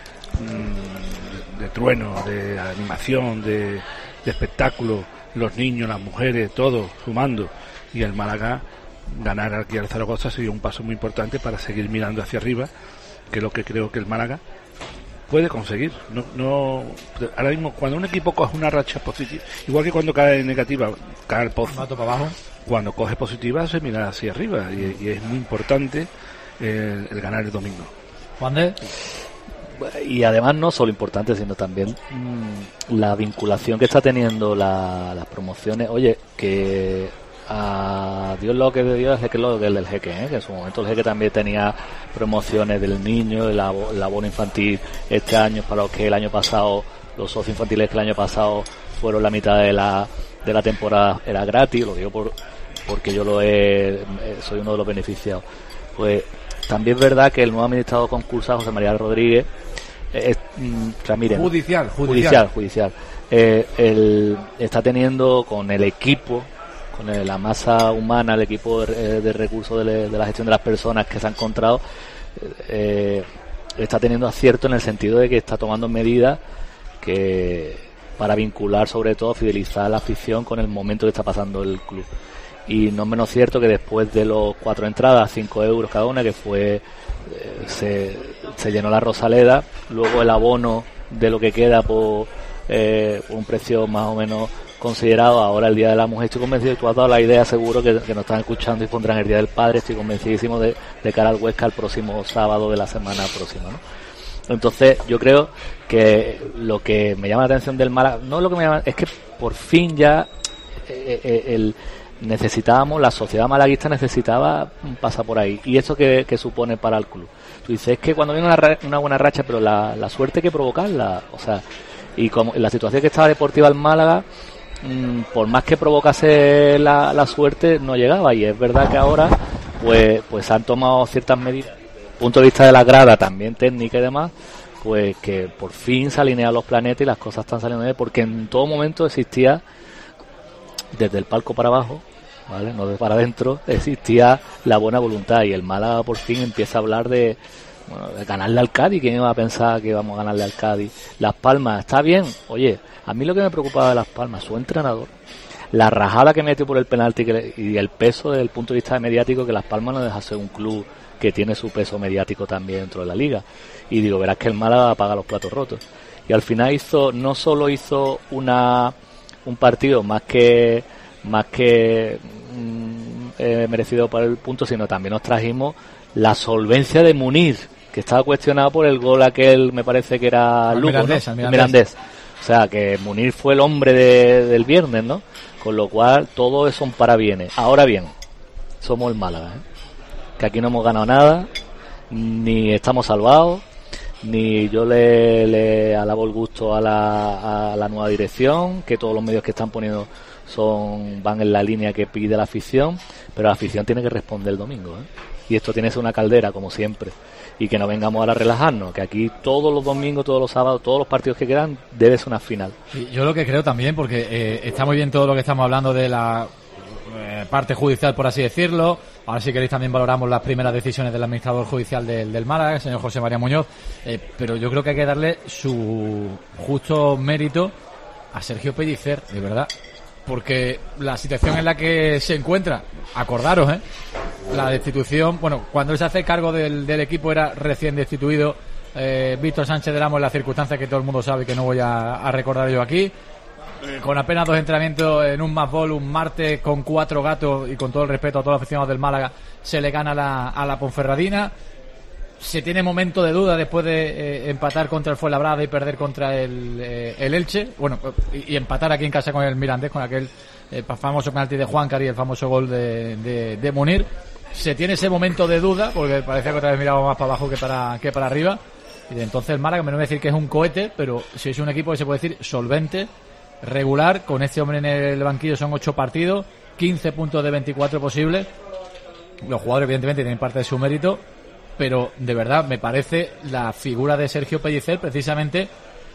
de trueno, de animación, de, de espectáculo, los niños, las mujeres, todos sumando, y el Málaga ganar aquí al Zaragoza sería un paso muy importante para seguir mirando hacia arriba, que es lo que creo que el Málaga puede conseguir. No, no, ahora mismo cuando un equipo coge una racha positiva, igual que cuando cae negativa, cae al pozo, para abajo. Cuando coge positiva se mira hacia arriba, y, y es muy importante el, el ganar el domingo. Juan de... Y además no solo importante, sino también mmm, la vinculación que está teniendo la, las promociones. Oye, que a Dios lo que de Dios es que lo que es del Jeque, ¿eh? Que en su momento el Jeque también tenía promociones del niño, el, abo, el abono infantil este año, para los que el año pasado, los socios infantiles que el año pasado fueron la mitad de la de la temporada, era gratis. Lo digo por porque yo lo he, soy uno de los beneficiados. Pues también es verdad que el nuevo administrador concursal, José María Rodríguez, eh, o sea, miren, judicial, judicial, judicial, judicial eh, el, está teniendo con el equipo, con el, la masa humana, el equipo de, de recursos de, le, de la gestión de las personas que se han encontrado, eh, está teniendo acierto en el sentido de que está tomando medidas que para vincular, sobre todo, fidelizar a la afición con el momento que está pasando el club. Y no es menos cierto que después de los cuatro entradas, cinco euros cada una, que fue eh, se, se llenó la Rosaleda, luego el abono de lo que queda por, eh, por un precio más o menos considerado. Ahora el Día de la Mujer, estoy convencido, y tú has dado la idea, seguro que, que nos están escuchando y pondrán el Día del Padre, estoy convencidísimo de, de cara al Huesca el próximo sábado de la semana próxima, ¿no? Entonces yo creo que lo que me llama la atención del Málaga, no lo que me llama, es que por fin ya eh, eh, el necesitábamos, la sociedad malaguista necesitaba pasar por ahí. ¿Y eso qué, qué supone para el club? Tú dices, es que cuando viene una, una buena racha, pero la, la suerte hay que provocarla. O sea, y como la situación que estaba deportiva el Málaga, mmm, por más que provocase la, la suerte, no llegaba. Y es verdad que ahora pues pues han tomado ciertas medidas, desde el punto de vista de la grada, también técnica y demás, pues que por fin se alinean los planetas y las cosas están saliendo bien, porque en todo momento existía, desde el palco para abajo, ¿vale? No de para adentro, existía la buena voluntad, y el Málaga por fin empieza a hablar de, bueno, de ganarle al Cádiz. ¿Quién iba a pensar que íbamos a ganarle al Cádiz? Las Palmas, está bien. Oye, a mí lo que me preocupaba de Las Palmas, su entrenador, la rajada que metió por el penalti que le, y el peso desde el punto de vista mediático, que Las Palmas no deja ser un club que tiene su peso mediático también dentro de la liga. Y digo, verás que el Málaga paga los platos rotos. Y al final hizo, no solo hizo una un partido más que más que mm, eh, merecido por el punto, sino también nos trajimos la solvencia de Munir, que estaba cuestionado por el gol aquel, me parece que era Lugo, Mirandés, ¿no? Mirandés. Mirandés. O sea, que Munir fue el hombre de, del viernes, ¿no? Con lo cual, todo eso son parabienes. Ahora bien, somos el Málaga, ¿eh? Que aquí no hemos ganado nada, ni estamos salvados, ni yo le, le alabo el gusto a la, a la nueva dirección, que todos los medios que están poniendo son van en la línea que pide la afición, pero la afición tiene que responder el domingo, ¿eh? Y esto tiene que ser una caldera, como siempre, y que no vengamos ahora a relajarnos, que aquí todos los domingos, todos los sábados, todos los partidos que quedan, debe ser una final. Y yo lo que creo también, porque eh, está muy bien todo lo que estamos hablando de la eh, parte judicial, por así decirlo. Ahora, si queréis, también valoramos las primeras decisiones del administrador judicial del, del Málaga, el señor José María Muñoz, eh, pero yo creo que hay que darle su justo mérito a Sergio Pellicer, de verdad, porque la situación en la que se encuentra, acordaros, ¿eh? La destitución, bueno, cuando él se hace cargo del, del equipo era recién destituido eh, Víctor Sánchez del Amo, en las circunstancias que todo el mundo sabe, que no voy a, a recordar yo aquí, eh, con apenas dos entrenamientos en un matchball, un martes con cuatro gatos, y con todo el respeto a todos los aficionados del Málaga, se le gana la, a la Ponferradina. Se tiene momento de duda después de eh, empatar contra el Fuenlabrada y perder contra el, eh, el Elche, bueno, y, y empatar aquí en casa con el Mirandés, con aquel eh, famoso penalti de Juancari y el famoso gol de, de, de Munir. Se tiene ese momento de duda, porque parecía que otra vez mirábamos más para abajo que para que para arriba, y de entonces el Málaga, me no voy a decir que es un cohete, pero si es un equipo que se puede decir solvente, regular. Con este hombre en el banquillo son ocho partidos, quince puntos de veinticuatro posibles. Los jugadores evidentemente tienen parte de su mérito, pero de verdad me parece la figura de Sergio Pellicer precisamente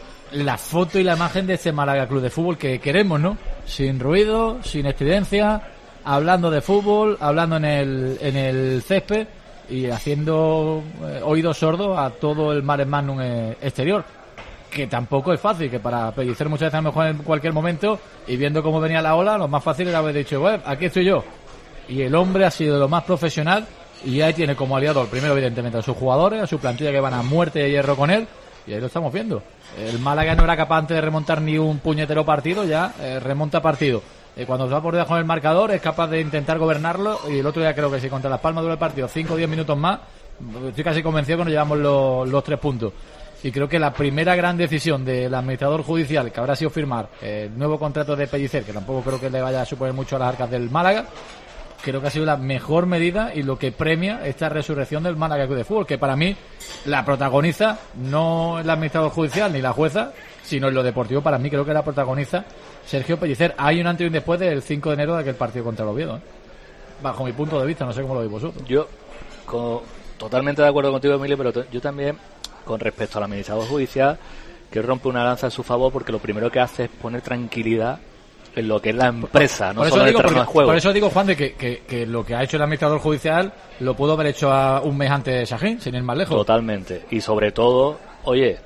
la foto y la imagen de este Málaga Club de Fútbol que queremos, ¿no? Sin ruido, sin estridencia, hablando de fútbol, hablando en el en el césped y haciendo eh, oídos sordos a todo el mare magnum eh, exterior, que tampoco es fácil, que para Pellicer muchas veces a lo mejor en cualquier momento, y viendo cómo venía la ola, lo más fácil era haber dicho, bueno, aquí estoy yo. Y el hombre ha sido lo más profesional y ahí tiene como aliado, primero evidentemente a sus jugadores, a su plantilla que van a muerte de hierro con él, y ahí lo estamos viendo. El Málaga no era capaz antes de remontar ni un puñetero partido, ya eh, remonta partido. Eh, cuando se va por debajo del marcador es capaz de intentar gobernarlo, y el otro día creo que si contra Las Palmas dura el partido cinco o diez minutos más, estoy casi convencido que nos llevamos los, los tres puntos. Y creo que la primera gran decisión del administrador judicial, que habrá sido firmar el nuevo contrato de Pellicer, que tampoco creo que le vaya a suponer mucho a las arcas del Málaga, creo que ha sido la mejor medida y lo que premia esta resurrección del Málaga Club de Fútbol, que para mí la protagoniza no el administrador judicial ni la jueza, sino en lo deportivo. Para mí creo que la protagoniza Sergio Pellicer. Hay un antes y un después del cinco de enero de aquel partido contra el Oviedo, ¿eh? Bajo mi punto de vista, no sé cómo lo veis vosotros. Yo con, totalmente de acuerdo contigo, Emilio, pero t- yo también, con respecto al administrador judicial, que rompe una lanza en su favor, porque lo primero que hace es poner tranquilidad en lo que es la empresa, no solo en el terreno de juego. Por eso digo, Juan, de que, que, que lo que ha hecho el administrador judicial lo pudo haber hecho a un mes antes de Sajín, sin ir más lejos. Totalmente. Y sobre todo, oye,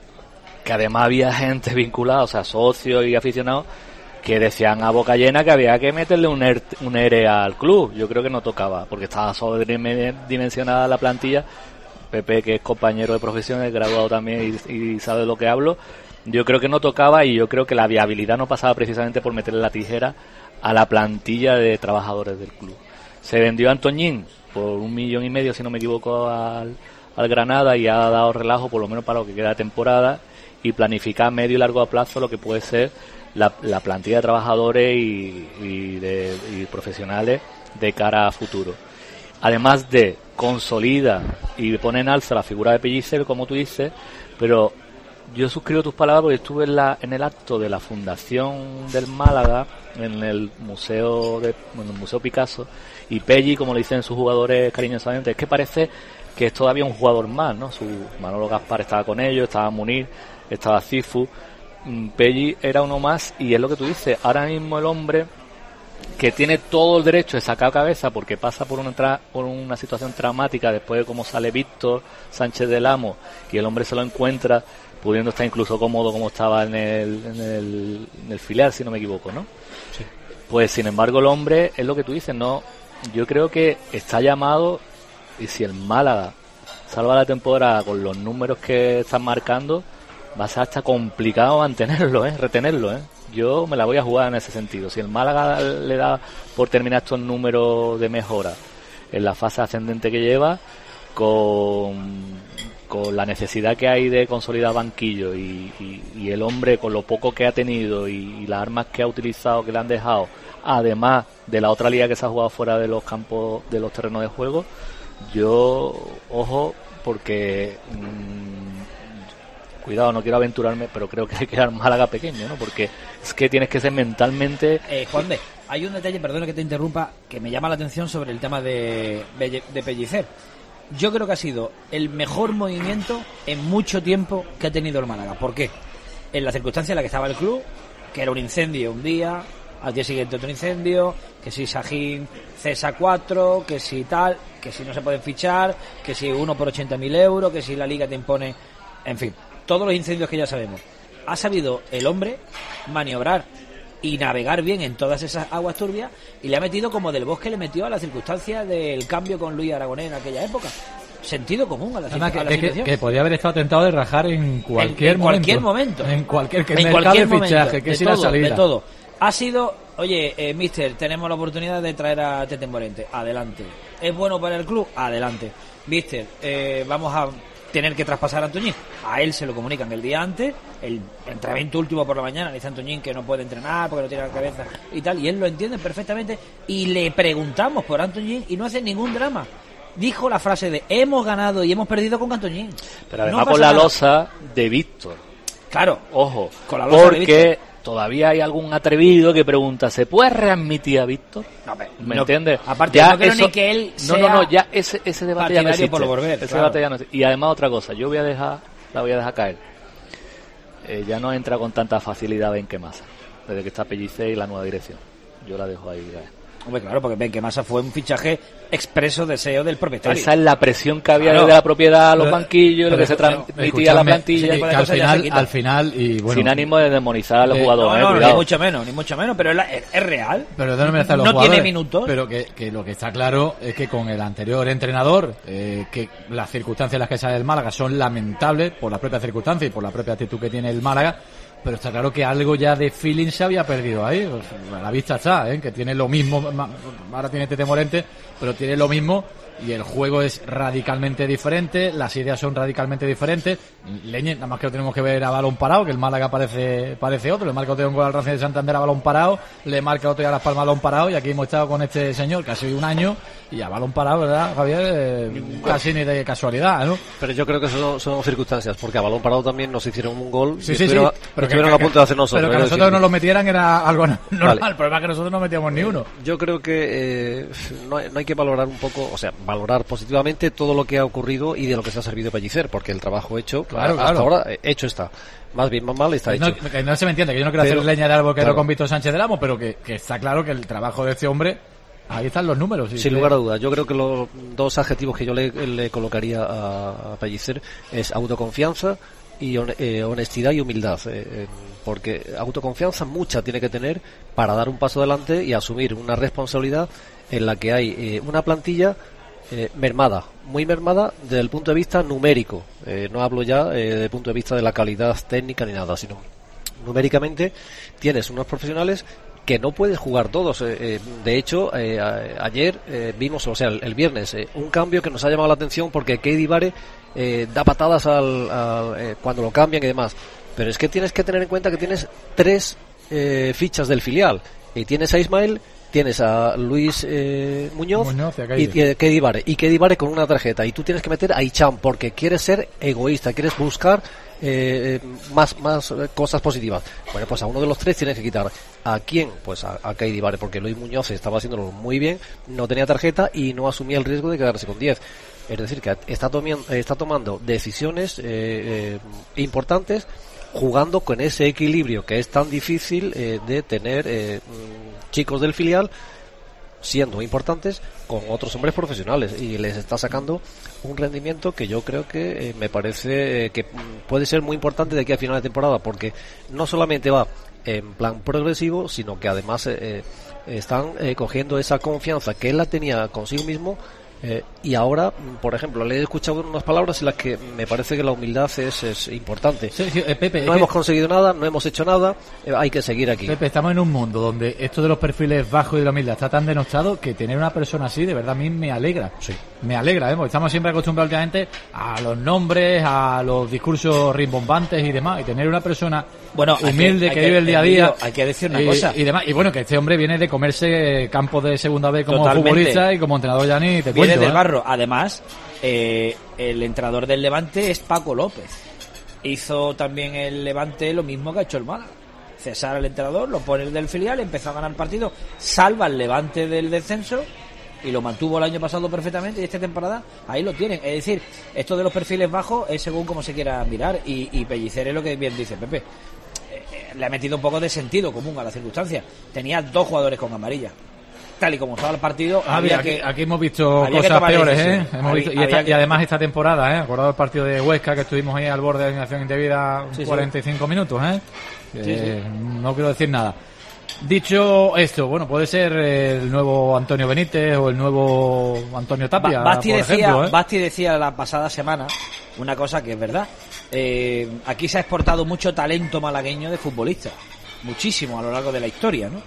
que además había gente vinculada, o sea, socios y aficionados, que decían a boca llena que había que meterle un, er, un E R E al club. Yo creo que no tocaba, porque estaba sobredimensionada la plantilla. Pepe, que es compañero de profesión, es graduado también y, y sabe de lo que hablo. Yo creo que no tocaba, y yo creo que la viabilidad no pasaba precisamente por meterle la tijera a la plantilla de trabajadores del club. Se vendió a Antoñín por un millón y medio, si no me equivoco, al, al Granada, y ha dado relajo por lo menos para lo que queda de temporada, y planificar a medio y largo plazo lo que puede ser la, la plantilla de trabajadores y, y, de, y profesionales de cara a futuro. Además de consolida y pone en alza la figura de Pellicer, como tú dices, pero yo suscribo tus palabras porque estuve en, la, en el acto de la Fundación del Málaga, en el museo de bueno, el Museo Picasso, y Pelli, como le dicen sus jugadores cariñosamente, es que parece que es todavía un jugador más, ¿no? Su Manolo Gaspar estaba con ellos, estaba Munir, estaba Cifu, Pelli era uno más, y es lo que tú dices, ahora mismo el hombre que tiene todo el derecho de sacar cabeza porque pasa por una tra- por una situación traumática después de cómo sale Víctor Sánchez del Amo, y el hombre se lo encuentra pudiendo estar incluso cómodo como estaba en el, en el, en el filial, si no me equivoco, ¿no? Sí. Pues sin embargo el hombre, es lo que tú dices, no, yo creo que está llamado, y si el Málaga salva la temporada con los números que están marcando, va a ser hasta complicado mantenerlo, ¿eh? retenerlo, ¿eh? Yo me la voy a jugar en ese sentido. Si el Málaga le da por terminar estos números de mejora en la fase ascendente que lleva, con, con la necesidad que hay de consolidar banquillo y, y, y el hombre con lo poco que ha tenido y, y las armas que ha utilizado, que le han dejado, además de la otra liga que se ha jugado fuera de los campos, de los terrenos de juego, yo, ojo, porque... Mmm, cuidado, no quiero aventurarme, pero creo que hay que quedar Málaga pequeño, ¿no? Porque es que tienes que ser mentalmente... Eh, Juan de, hay un detalle, perdona que te interrumpa, que me llama la atención sobre el tema de, de Pellicer. Yo creo que ha sido el mejor movimiento en mucho tiempo que ha tenido el Málaga. ¿Por qué? En la circunstancia en la que estaba el club, que era un incendio un día, al día siguiente otro incendio, que si Sajín cesa cuatro, que si tal, que si no se pueden fichar, que si uno por ochenta mil euros, que si la liga te impone... En fin, todos los incendios que ya sabemos. Ha sabido el hombre maniobrar y navegar bien en todas esas aguas turbias, y le ha metido como del bosque le metió a la circunstancia del cambio con Luis Aragonés en aquella época. Sentido común a la, Además, a la que, situación. Que, que podía haber estado tentado de rajar en cualquier, en, en momento, cualquier momento. En cualquier, que en mercado cualquier de fichaje, momento, que si de la todo, salida. de todo. Ha sido, oye, eh, mister, tenemos la oportunidad de traer a Tete Morente. Adelante. ¿Es bueno para el club? Adelante. Mister, eh, vamos a tener que traspasar a Antoñín. A él se lo comunican el día antes, el entrenamiento último por la mañana, le dice a Antoñín que no puede entrenar porque no tiene la cabeza y tal, y él lo entiende perfectamente, y le preguntamos por Antoñín y no hace ningún drama. Dijo la frase de hemos ganado y hemos perdido con Antoñín. Pero además no con la nada. Losa de Víctor. Claro. Ojo. Con la losa porque de Víctor. todavía hay algún atrevido que pregunta, ¿se puede readmitir a Víctor? No, ¿Me no, entiendes? Aparte, ya no creo eso, ni que él no, sea no, no, ya ese, ese debate ya no existe. por volver, ese claro. debate ya no existe. Y además otra cosa, yo voy a dejar, la voy a dejar caer. Eh, ya no entra con tanta facilidad Benquemasa, desde que está Pellicer y la nueva dirección. Yo la dejo ahí caer. Hombre, claro, porque Benquemasa fue un fichaje expreso deseo del propietario. Esa es la presión que había Claro. desde la propiedad a los Pero- banquillos, lo pero que se escúchame, transmitía a la plantilla. sí, que al final, al final y bueno, sin ánimo de demonizar a los de- jugadores. No, eh, no, ni cuidado. mucho menos, ni mucho menos, pero es, la- es- es real. pero de no merecer los no jugadores, tiene minutos. pero que, que lo que está claro es que con el anterior entrenador, eh, que las circunstancias en las que sale el Málaga son lamentables por las propias circunstancias y por la propia actitud que tiene el Málaga, pero está claro que algo ya de feeling se había perdido ahí. Pues, a la vista está, ¿eh? Que tiene lo mismo, ma- ahora tiene Tete Morente, pero tiene lo mismo y el juego es radicalmente diferente, las ideas son radicalmente diferentes. Leñe, nada más que lo tenemos que ver a balón parado, que el Málaga parece parece otro, le marca otro un gol al Racing de Santander a balón parado, le marca otro ya a Las Palmas a balón parado, y aquí hemos estado con este señor casi un año y a balón parado, ¿verdad, Javier? Eh, casi ni de casualidad, ¿no? Pero yo creo que son, son circunstancias, porque a balón parado también nos hicieron un gol Sí, y sí, sí, estuvieron, pero que, estuvieron que- a punto de hacer nosotros. pero que quiero nosotros decir. nos lo metieran era algo no- normal, Vale. el problema es que nosotros no metíamos ni uno. Yo creo que eh, no, hay, no hay que valorar un poco, o sea, valorar positivamente todo lo que ha ocurrido y de lo que se ha servido Pellicer, porque el trabajo hecho, Claro, hasta claro. ahora, eh, hecho está. Más bien, más mal está Que no, hecho. que no se me entiende, que yo no quiero Pero- hacer leña de árbol que claro. no con Víctor Sánchez del Amo, pero que, que está claro que el trabajo de este hombre, ahí están los números. y Sin que- lugar a dudas, yo creo que los dos adjetivos que yo le, le colocaría a, a Pellicer es autoconfianza y hon- eh, honestidad y humildad, eh, eh, porque autoconfianza mucha tiene que tener para dar un paso adelante y asumir una responsabilidad en la que hay eh, una plantilla eh, mermada, muy mermada desde el punto de vista numérico. Eh, no hablo ya eh, desde el punto de vista de la calidad técnica ni nada, sino numéricamente tienes unos profesionales que no puedes jugar todos. Eh, eh, de hecho, eh, a- ayer eh, vimos, o sea, el, el viernes, eh, un cambio que nos ha llamado la atención porque Keidi Bare eh, da patadas al, al, eh, cuando lo cambian y demás. Pero es que tienes que tener en cuenta que tienes tres eh, fichas del filial. Y tienes a Ismael, tienes a Luis eh, Muñoz, Muñoz y a y Keidi. tiene Keidi Bare. Y Keidi Bare con una tarjeta. Y tú tienes que meter a Icham porque quieres ser egoísta, quieres buscar eh, más, más eh, cosas positivas. Bueno, pues a uno de los tres tienes que quitar. ¿A quién? Pues a, a Keidi Bare, porque Luis Muñoz estaba haciéndolo muy bien, no tenía tarjeta y no asumía el riesgo de quedarse con diez. Es decir, que está, tomi- está tomando decisiones eh, eh, importantes, jugando con ese equilibrio que es tan difícil eh, de tener eh, mm, chicos del filial siendo importantes con otros hombres profesionales, y les está sacando un rendimiento que yo creo que eh, me parece eh, que mm, puede ser muy importante de aquí a final de temporada, porque no solamente va en plan progresivo, sino que además eh, eh, están eh, cogiendo esa confianza que él la tenía consigo mismo. Eh, y ahora, mm, por ejemplo, le he escuchado unas palabras en las que me parece que la humildad es, es importante. Sí, sí, eh, Pepe, no es hemos que- conseguido nada, no hemos hecho nada, eh, hay que seguir aquí. Pepe, estamos en un mundo donde esto de los perfiles bajos y de la humildad está tan denostado que tener una persona así, de verdad, a mí me alegra. Sí. Me alegra, ¿eh? Porque estamos siempre acostumbrados últimamente a los nombres, a los discursos rimbombantes y demás. Y tener una persona Bueno, hay humilde que- que, hay que- vive el día a día. Emilio, hay que decir una y, cosa. Y demás. Y bueno, que este hombre viene de comerse campos de segunda vez como Totalmente. futbolista y como entrenador ya ni te Viene cuento. del ¿eh? barro. Además, eh, el entrenador del Levante es Paco López. Hizo también el Levante lo mismo que ha hecho el Málaga. Cesar al entrenador, lo pone del filial, empezó a ganar partido, salva al Levante del descenso y lo mantuvo el año pasado perfectamente, y esta temporada ahí lo tienen. Es decir, esto de los perfiles bajos es según como se quiera mirar, y, y Pellicer es lo que bien dice Pepe. Eh, eh, le ha metido un poco de sentido común a la circunstancia. Tenía dos jugadores con amarilla. Tal y como estaba el partido, Ah, había aquí, que... aquí hemos visto había que cosas tomar peores, ¿eh? decisiones. Hemos Había- visto- y, había esta- que- y además esta temporada, ¿eh? Acordado el partido de Huesca, que estuvimos ahí al borde de eliminación indebida Sí, sí. cuarenta y cinco minutos, ¿eh? Sí, Eh, No quiero decir nada. Dicho esto, bueno, puede ser el nuevo Antonio Benítez o el nuevo Antonio Tapia, Ba- Basti por decía, ejemplo, ¿eh? Basti decía la pasada semana una cosa que es verdad. Eh, aquí se ha exportado mucho talento malagueño de futbolistas, muchísimo a lo largo de la historia, ¿no?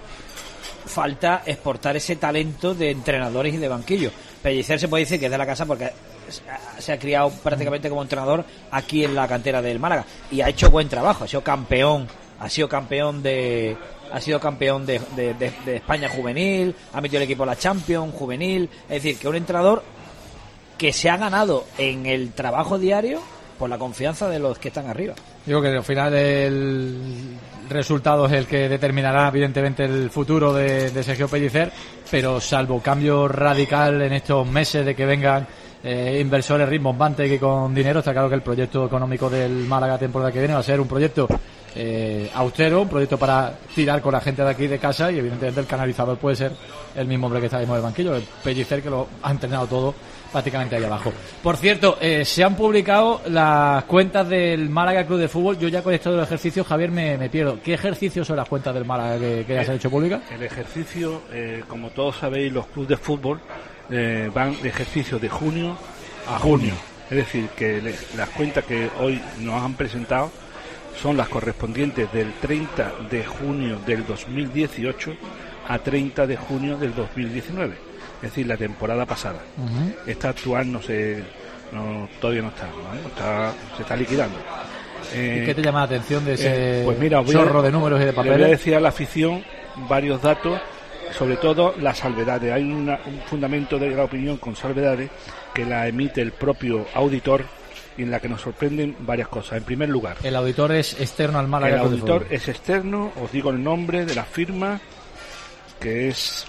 Falta exportar ese talento de entrenadores y de banquillo. Pellicer se puede decir que es de la casa porque se ha criado prácticamente como entrenador aquí en la cantera del Málaga y ha hecho buen trabajo, ha sido campeón, ha sido campeón de ha sido campeón de, de, de, de España juvenil, ha metido el equipo a la Champions juvenil, es decir, que un entrenador que se ha ganado en el trabajo diario por la confianza de los que están arriba. Digo que al final el- resultado es el que determinará evidentemente el futuro de, de Sergio Pellicer, pero salvo cambio radical en estos meses de que vengan eh, inversores rimbombantes y con dinero, está claro que el proyecto económico del Málaga temporada que viene va a ser un proyecto eh, austero, un proyecto para tirar con la gente de aquí de casa, y evidentemente el canalizador puede ser el mismo hombre que está mismo en el banquillo, el Pellicer, que lo ha entrenado todo prácticamente ahí abajo. Por cierto, eh, se han publicado las cuentas del Málaga Club de Fútbol. Yo ya con esto de los ejercicios, Javier, me, me pierdo. ¿Qué ejercicios son las cuentas del Málaga que, que ya se han hecho públicas? El ejercicio, eh, como todos sabéis, los clubes de fútbol eh, van de ejercicio de junio a junio. Es decir, que le, las cuentas que hoy nos han presentado son las correspondientes del treinta de junio del dos mil dieciocho a treinta de junio del dos mil diecinueve. Es decir, la temporada pasada. Uh-huh. Esta actual no se, no, todavía no está, ¿no? está, se está liquidando. Eh, ¿Y qué te llama la atención de ese eh, pues mira, chorro a, de números y de papeles? Le voy a decir a la afición varios datos, sobre todo las salvedades. Hay una, un fundamento de la opinión con salvedades que la emite el propio auditor, y en la que nos sorprenden varias cosas. En primer lugar, el auditor es externo al Málaga. El auditor es externo, os digo el nombre de la firma, que es...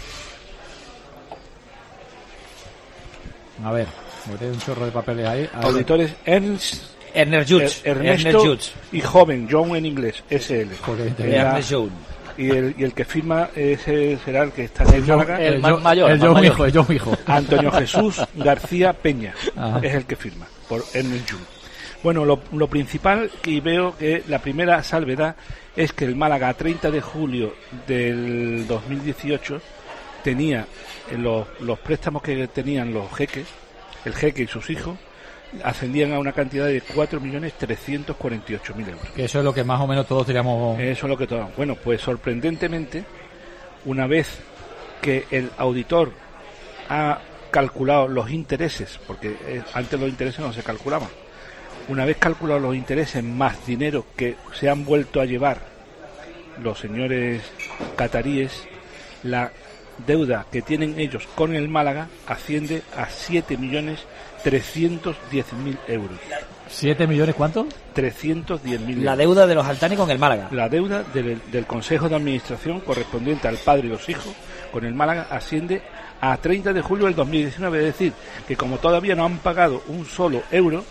A ver, metí un chorro de papeles ahí. Auditores Ernst, Ernest Jutz, Ernesto Ernest Jutz. Y Joven, John en inglés, S L. Ernest John. Y el, y el que firma ese será el que está en el Málaga. El, el más mayor. El John hijo, el John hijo. Antonio Jesús García Peña. Ajá. Es el que firma, por Ernest Jutz. Bueno, lo, lo principal, y veo que la primera salvedad es que el Málaga a treinta de julio del dos mil dieciocho tenía los, los préstamos que tenían los jeques, el jeque y sus hijos, ascendían a una cantidad de cuatro millones trescientos cuarenta y ocho mil euros. Que eso es lo que más o menos todos teníamos. Eso es lo que todos. Bueno, pues sorprendentemente, una vez que el auditor ha calculado los intereses, porque antes los intereses no se calculaban, una vez calculados los intereses más dinero que se han vuelto a llevar los señores cataríes, la deuda que tienen ellos con el Málaga asciende a siete millones trescientos diez mil euros. ¿siete millones cuánto? trescientos diez mil euros. La deuda de los Altani con el Málaga. La deuda del, del Consejo de Administración correspondiente al padre y los hijos con el Málaga asciende a treinta de julio del dos mil diecinueve. Es decir, que como todavía no han pagado un solo euro,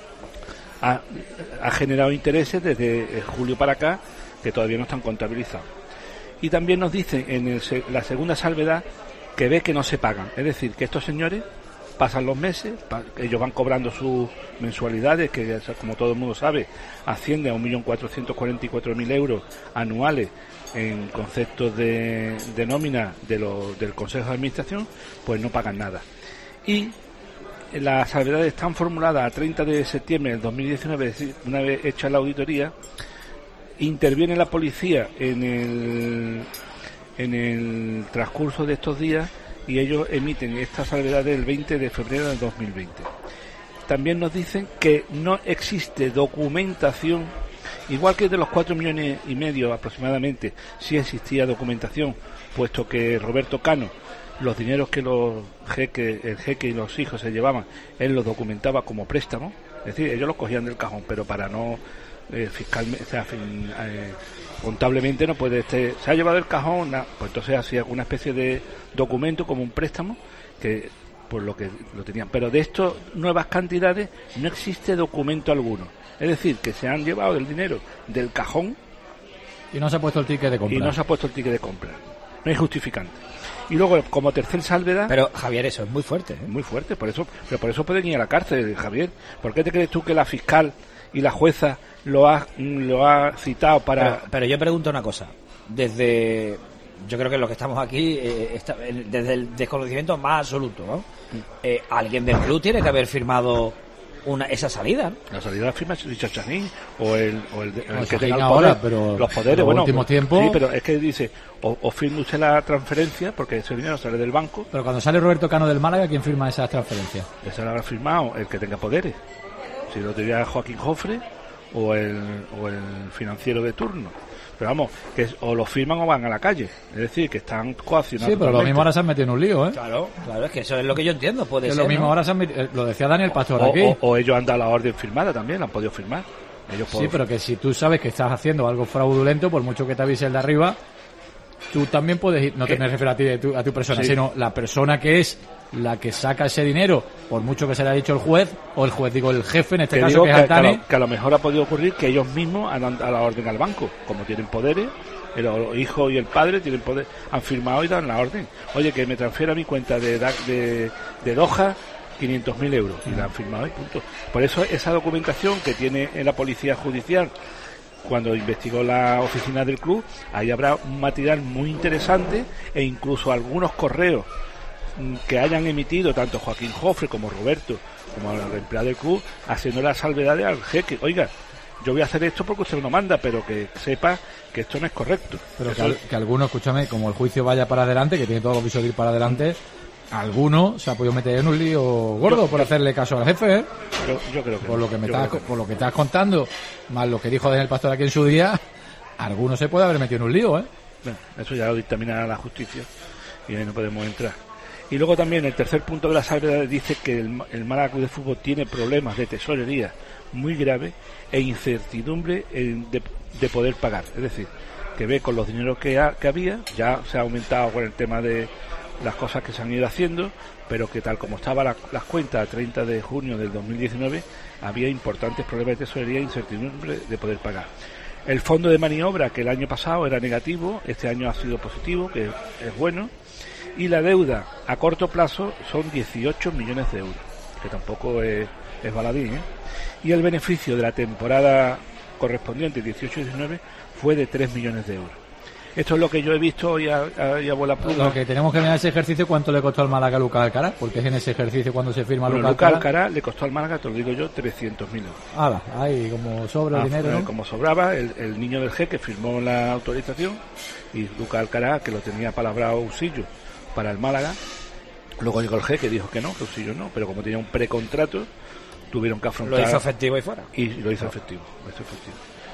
ha, ha generado intereses desde julio para acá que todavía no están contabilizados. Y también nos dicen en el, la segunda salvedad que ve que no se pagan. Es decir, que estos señores pasan los meses, pa, ellos van cobrando sus mensualidades, que como todo el mundo sabe, asciende a un millón cuatrocientos cuarenta y cuatro mil euros anuales en conceptos de, de nómina de lo, del Consejo de Administración, pues no pagan nada. Y las salvedades están formuladas a treinta de septiembre del dos mil diecinueve, es decir, una vez hecha la auditoría, interviene la policía en el en el transcurso de estos días y ellos emiten esta salvedad del veinte de febrero del dos mil veinte. También nos dicen que no existe documentación, igual que de los cuatro millones y medio aproximadamente, sí existía documentación, puesto que Roberto Cano, los dineros que los jeques, el jeque y los hijos se llevaban, él los documentaba como préstamo, es decir, ellos los cogían del cajón, pero para no Eh, fiscalmente, o sea, fin, eh, contablemente no puede, este, se ha llevado el cajón, nah, pues entonces hacía una especie de documento como un préstamo que por lo que lo tenían, pero de estas nuevas cantidades no existe documento alguno, es decir, que se han llevado el dinero del cajón y no se ha puesto el ticket de compra y no se ha puesto el ticket de compra, no hay justificante. Y luego, como tercer salvedad... Pero, Javier, eso es muy fuerte, ¿eh? Muy fuerte, por eso, pero por eso pueden ir a la cárcel, Javier. ¿Por qué te crees tú que la fiscal y la jueza lo ha lo ha citado para...? Pero, pero yo pregunto una cosa. Desde... Yo creo que los que estamos aquí, eh, está, desde el desconocimiento más absoluto, ¿no? Eh, alguien del club tiene que haber firmado una esa salida, ¿no? La salida la firma Richard Chanín o el, o el, el o que tenga el poder, ahora, pero los poderes, bueno, último tiempo... sí, pero es que dice, o, o firme usted la transferencia, porque ese dinero sale del banco. Pero cuando sale Roberto Cano del Málaga, ¿quién firma esas transferencias? Esa la habrá firmado el que tenga poderes. Si lo diría Joaquín Jofre o el, o el financiero de turno. Pero vamos, que es, o lo firman o van a la calle. Es decir, que están coaccionados. Sí, pero lo mismo ahora se han metido en un lío, ¿eh? Claro, claro, es que eso es lo que yo entiendo. Puede que ser, lo mismo ¿no? ahora se han metido, lo decía Daniel Pastor o, aquí. O, o ellos han dado la orden firmada también, la han podido firmar. Ellos sí, pero que si tú sabes que estás haciendo algo fraudulento, por mucho que te avise el de arriba, tú también puedes ir, no te me refiero a ti, a tu, a tu persona, sí. sino la persona que es la que saca ese dinero, por mucho que se le haya dicho el juez, o el juez, digo, el jefe, en este Te caso, digo que es que, Altani. que, a lo, que a lo mejor ha podido ocurrir que ellos mismos han dado la orden al banco, como tienen poderes, el hijo y el padre tienen poder, han firmado y dan la orden. Oye, que me transfiera a mi cuenta de, de, de Doha quinientos mil euros, y la han firmado y punto. Por eso esa documentación que tiene en la policía judicial, cuando investigó la oficina del club, ahí habrá un material muy interesante, e incluso algunos correos que hayan emitido tanto Joaquín Jofre como Roberto, como el empleado del club, haciendo las salvedades al jeque. Oiga, yo voy a hacer esto porque usted no manda, pero que sepa que esto no es correcto. Pero Eso... que, al, que algunos, escúchame, como el juicio vaya para adelante, que tiene todos los visos de ir para adelante, alguno se ha podido meter en un lío gordo yo, por yo, hacerle caso al jefe, ¿eh? Yo, yo creo que por no, lo que me yo estás, creo que por lo que estás contando, más lo que dijo Daniel Pastor aquí en su día, alguno se puede haber metido en un lío, ¿eh? Bueno, eso ya lo dictamina la justicia y ahí no podemos entrar. Y luego también el tercer punto de la salvedad dice que el, el Málaga Club de Fútbol tiene problemas de tesorería muy graves e incertidumbre en, de, de poder pagar. Es decir, que ve con los dineros que, ha, que había, ya se ha aumentado con el tema de las cosas que se han ido haciendo, pero que tal como estaban la, las cuentas a treinta de junio del dos mil diecinueve, había importantes problemas de tesorería e incertidumbre de poder pagar. El fondo de maniobra, que el año pasado era negativo, este año ha sido positivo, que es bueno. Y la deuda a corto plazo son dieciocho millones de euros, que tampoco es, es baladín, ¿eh? Y el beneficio de la temporada correspondiente, dieciocho diecinueve, fue de tres millones de euros. Esto es lo que yo he visto hoy a, a, a bola pluma. Lo que tenemos que mirar ese ejercicio, ¿cuánto le costó al Málaga a Lucas Alcaraz? Porque es en ese ejercicio cuando se firma bueno, Lucas Lucas Alcaraz. Alcaraz le costó al Málaga, te lo digo yo, trescientos mil euros. Ah, ahí como sobra ah, el dinero, ¿no? Como sobraba, el, el niño del jeque firmó la autorización y Lucas Alcaraz, que lo tenía palabrado Usillo para el Málaga, luego llegó el jeque y dijo que no, que Usillo no, pero como tenía un precontrato, tuvieron que afrontar. Lo hizo efectivo y fuera. Y lo hizo efectivo, lo hizo efectivo.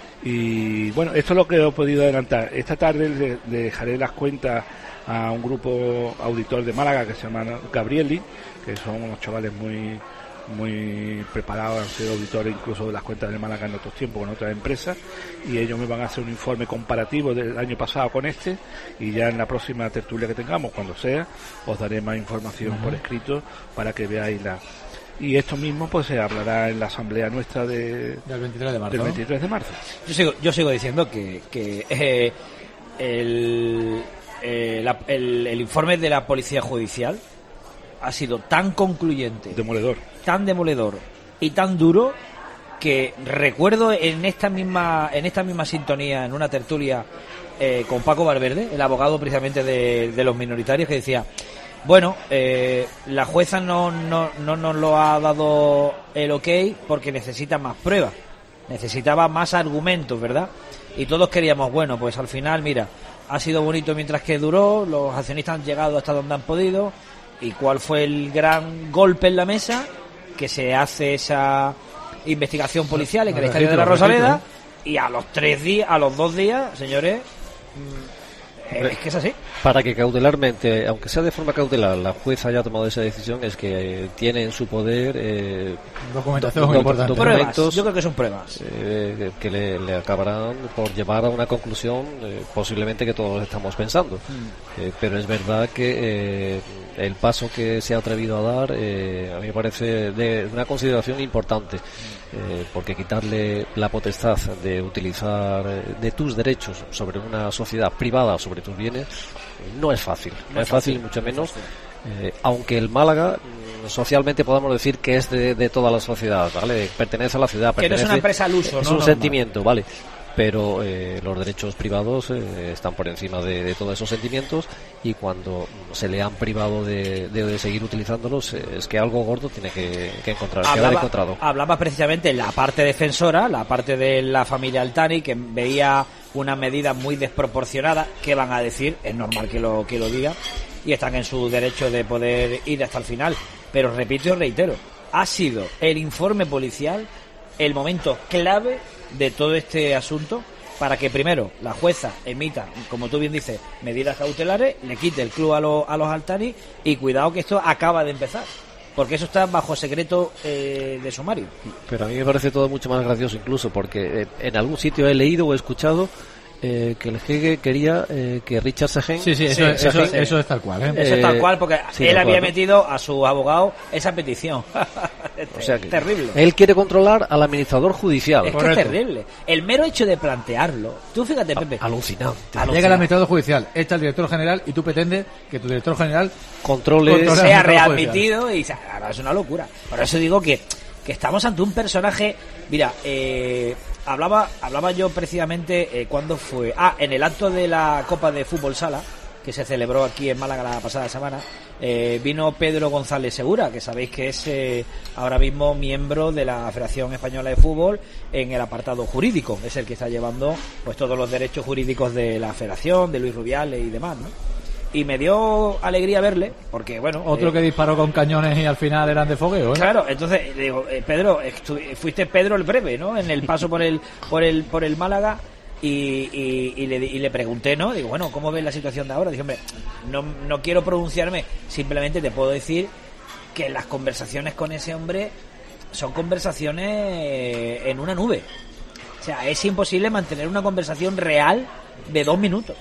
Y bueno, esto es lo que he podido adelantar. Esta tarde le, le dejaré las cuentas a un grupo auditor de Málaga que se llama Gabrieli, que son unos chavales muy muy preparados, han sido auditores incluso de las cuentas de Málaga en otros tiempos con otras empresas, y ellos me van a hacer un informe comparativo del año pasado con este, y ya en la próxima tertulia que tengamos, cuando sea, os daré más información uh-huh. por escrito para que veáis la... Y esto mismo pues se hablará en la asamblea nuestra de, del veintitrés de marzo. Del veintitrés de marzo. Yo sigo, yo sigo diciendo que, que eh, el, eh, la, el, el informe de la Policía Judicial ha sido tan concluyente, demoledor, tan demoledor y tan duro que recuerdo en esta misma en esta misma sintonía, en una tertulia eh, con Paco Valverde, el abogado precisamente de, de los minoritarios, que decía: bueno, eh, la jueza no, no, no nos lo ha dado el ok porque necesita más pruebas, necesitaba más argumentos, ¿verdad? Y todos queríamos, bueno, pues al final, mira, ha sido bonito mientras que duró, los accionistas han llegado hasta donde han podido. ¿Y cuál fue el gran golpe en la mesa? Que se hace esa investigación policial en el estadio de la Rosaleda, y a los tres días, a los dos días, señores, mmm, es que es así. Para que cautelarmente, aunque sea de forma cautelar, la jueza haya tomado esa decisión, es que eh, tiene en su poder eh, documentación do, importante. Pruebas, yo creo que son pruebas. Eh, que le, le acabarán por llevar a una conclusión eh, posiblemente que todos estamos pensando. Mm. Eh, pero es verdad que eh, el paso que se ha atrevido a dar eh, a mí me parece de una consideración importante. Eh, porque quitarle la potestad de utilizar eh, de tus derechos sobre una sociedad privada, sobre tus bienes, eh, no es fácil, no, no es fácil, fácil mucho menos, eh, aunque el Málaga socialmente podamos decir que es de, de toda la sociedad, ¿vale? Pertenece a la ciudad, que no es una empresa al uso, es ¿no? un Normal. Sentimiento, ¿vale? Pero eh, los derechos privados eh, están por encima de, de todos esos sentimientos, y cuando se le han privado de, de, de seguir utilizándolos, eh, es que algo gordo tiene que, que encontrar, hablaba, que haber encontrado. Hablaba precisamente la parte defensora, la parte de la familia Altani, que veía una medida muy desproporcionada. ¿Qué van a decir? Es normal que lo, que lo diga, y están en su derecho de poder ir hasta el final. Pero repito y reitero, ha sido el informe policial el momento clave de todo este asunto para que primero la jueza emita, como tú bien dices, medidas cautelares, le quite el club a, lo, a los Altani, y cuidado que esto acaba de empezar. porque eso está bajo secreto eh, de sumario. Pero a mí me parece todo mucho más gracioso incluso, porque eh, en algún sitio he leído o he escuchado eh, que el jeque quería eh, que Richard Segen... Sí, sí, eso, sí, eso, Segen, eso es tal cual, ¿eh? Eso es tal cual, porque sí, él había cual, ¿no? metido a su abogado esa petición. O sea que terrible. Él quiere controlar al administrador judicial. Es que es terrible. El mero hecho de plantearlo. Tú fíjate, Pepe. Alucinante. Llega el administrador judicial, echa al director general y tú pretendes que tu director general controle, controle sea al readmitido judicial. y sea, ahora es una locura. Por eso digo que, que estamos ante un personaje. Mira, eh, hablaba hablaba yo precisamente eh, cuando fue. Ah, en el acto de la Copa de Fútbol Sala, que se celebró aquí en Málaga la pasada semana, eh, vino Pedro González Segura, que sabéis que es eh, ahora mismo miembro de la Federación Española de Fútbol en el apartado jurídico, es el que está llevando pues todos los derechos jurídicos de la Federación, de Luis Rubiales y demás, ¿no? Y me dio alegría verle, porque bueno... Otro eh, que disparó con cañones y al final eran de fogueo, ¿eh? Claro, entonces digo, eh, Pedro, fuiste Pedro el breve, ¿no? En el paso por el por el por el Málaga. Y, y, y, le, y le pregunté, ¿no? Digo, bueno, ¿cómo ves la situación de ahora? Dije, hombre, no, no quiero pronunciarme, simplemente te puedo decir que las conversaciones con ese hombre son conversaciones en una nube. O sea, es imposible mantener una conversación real de dos minutos.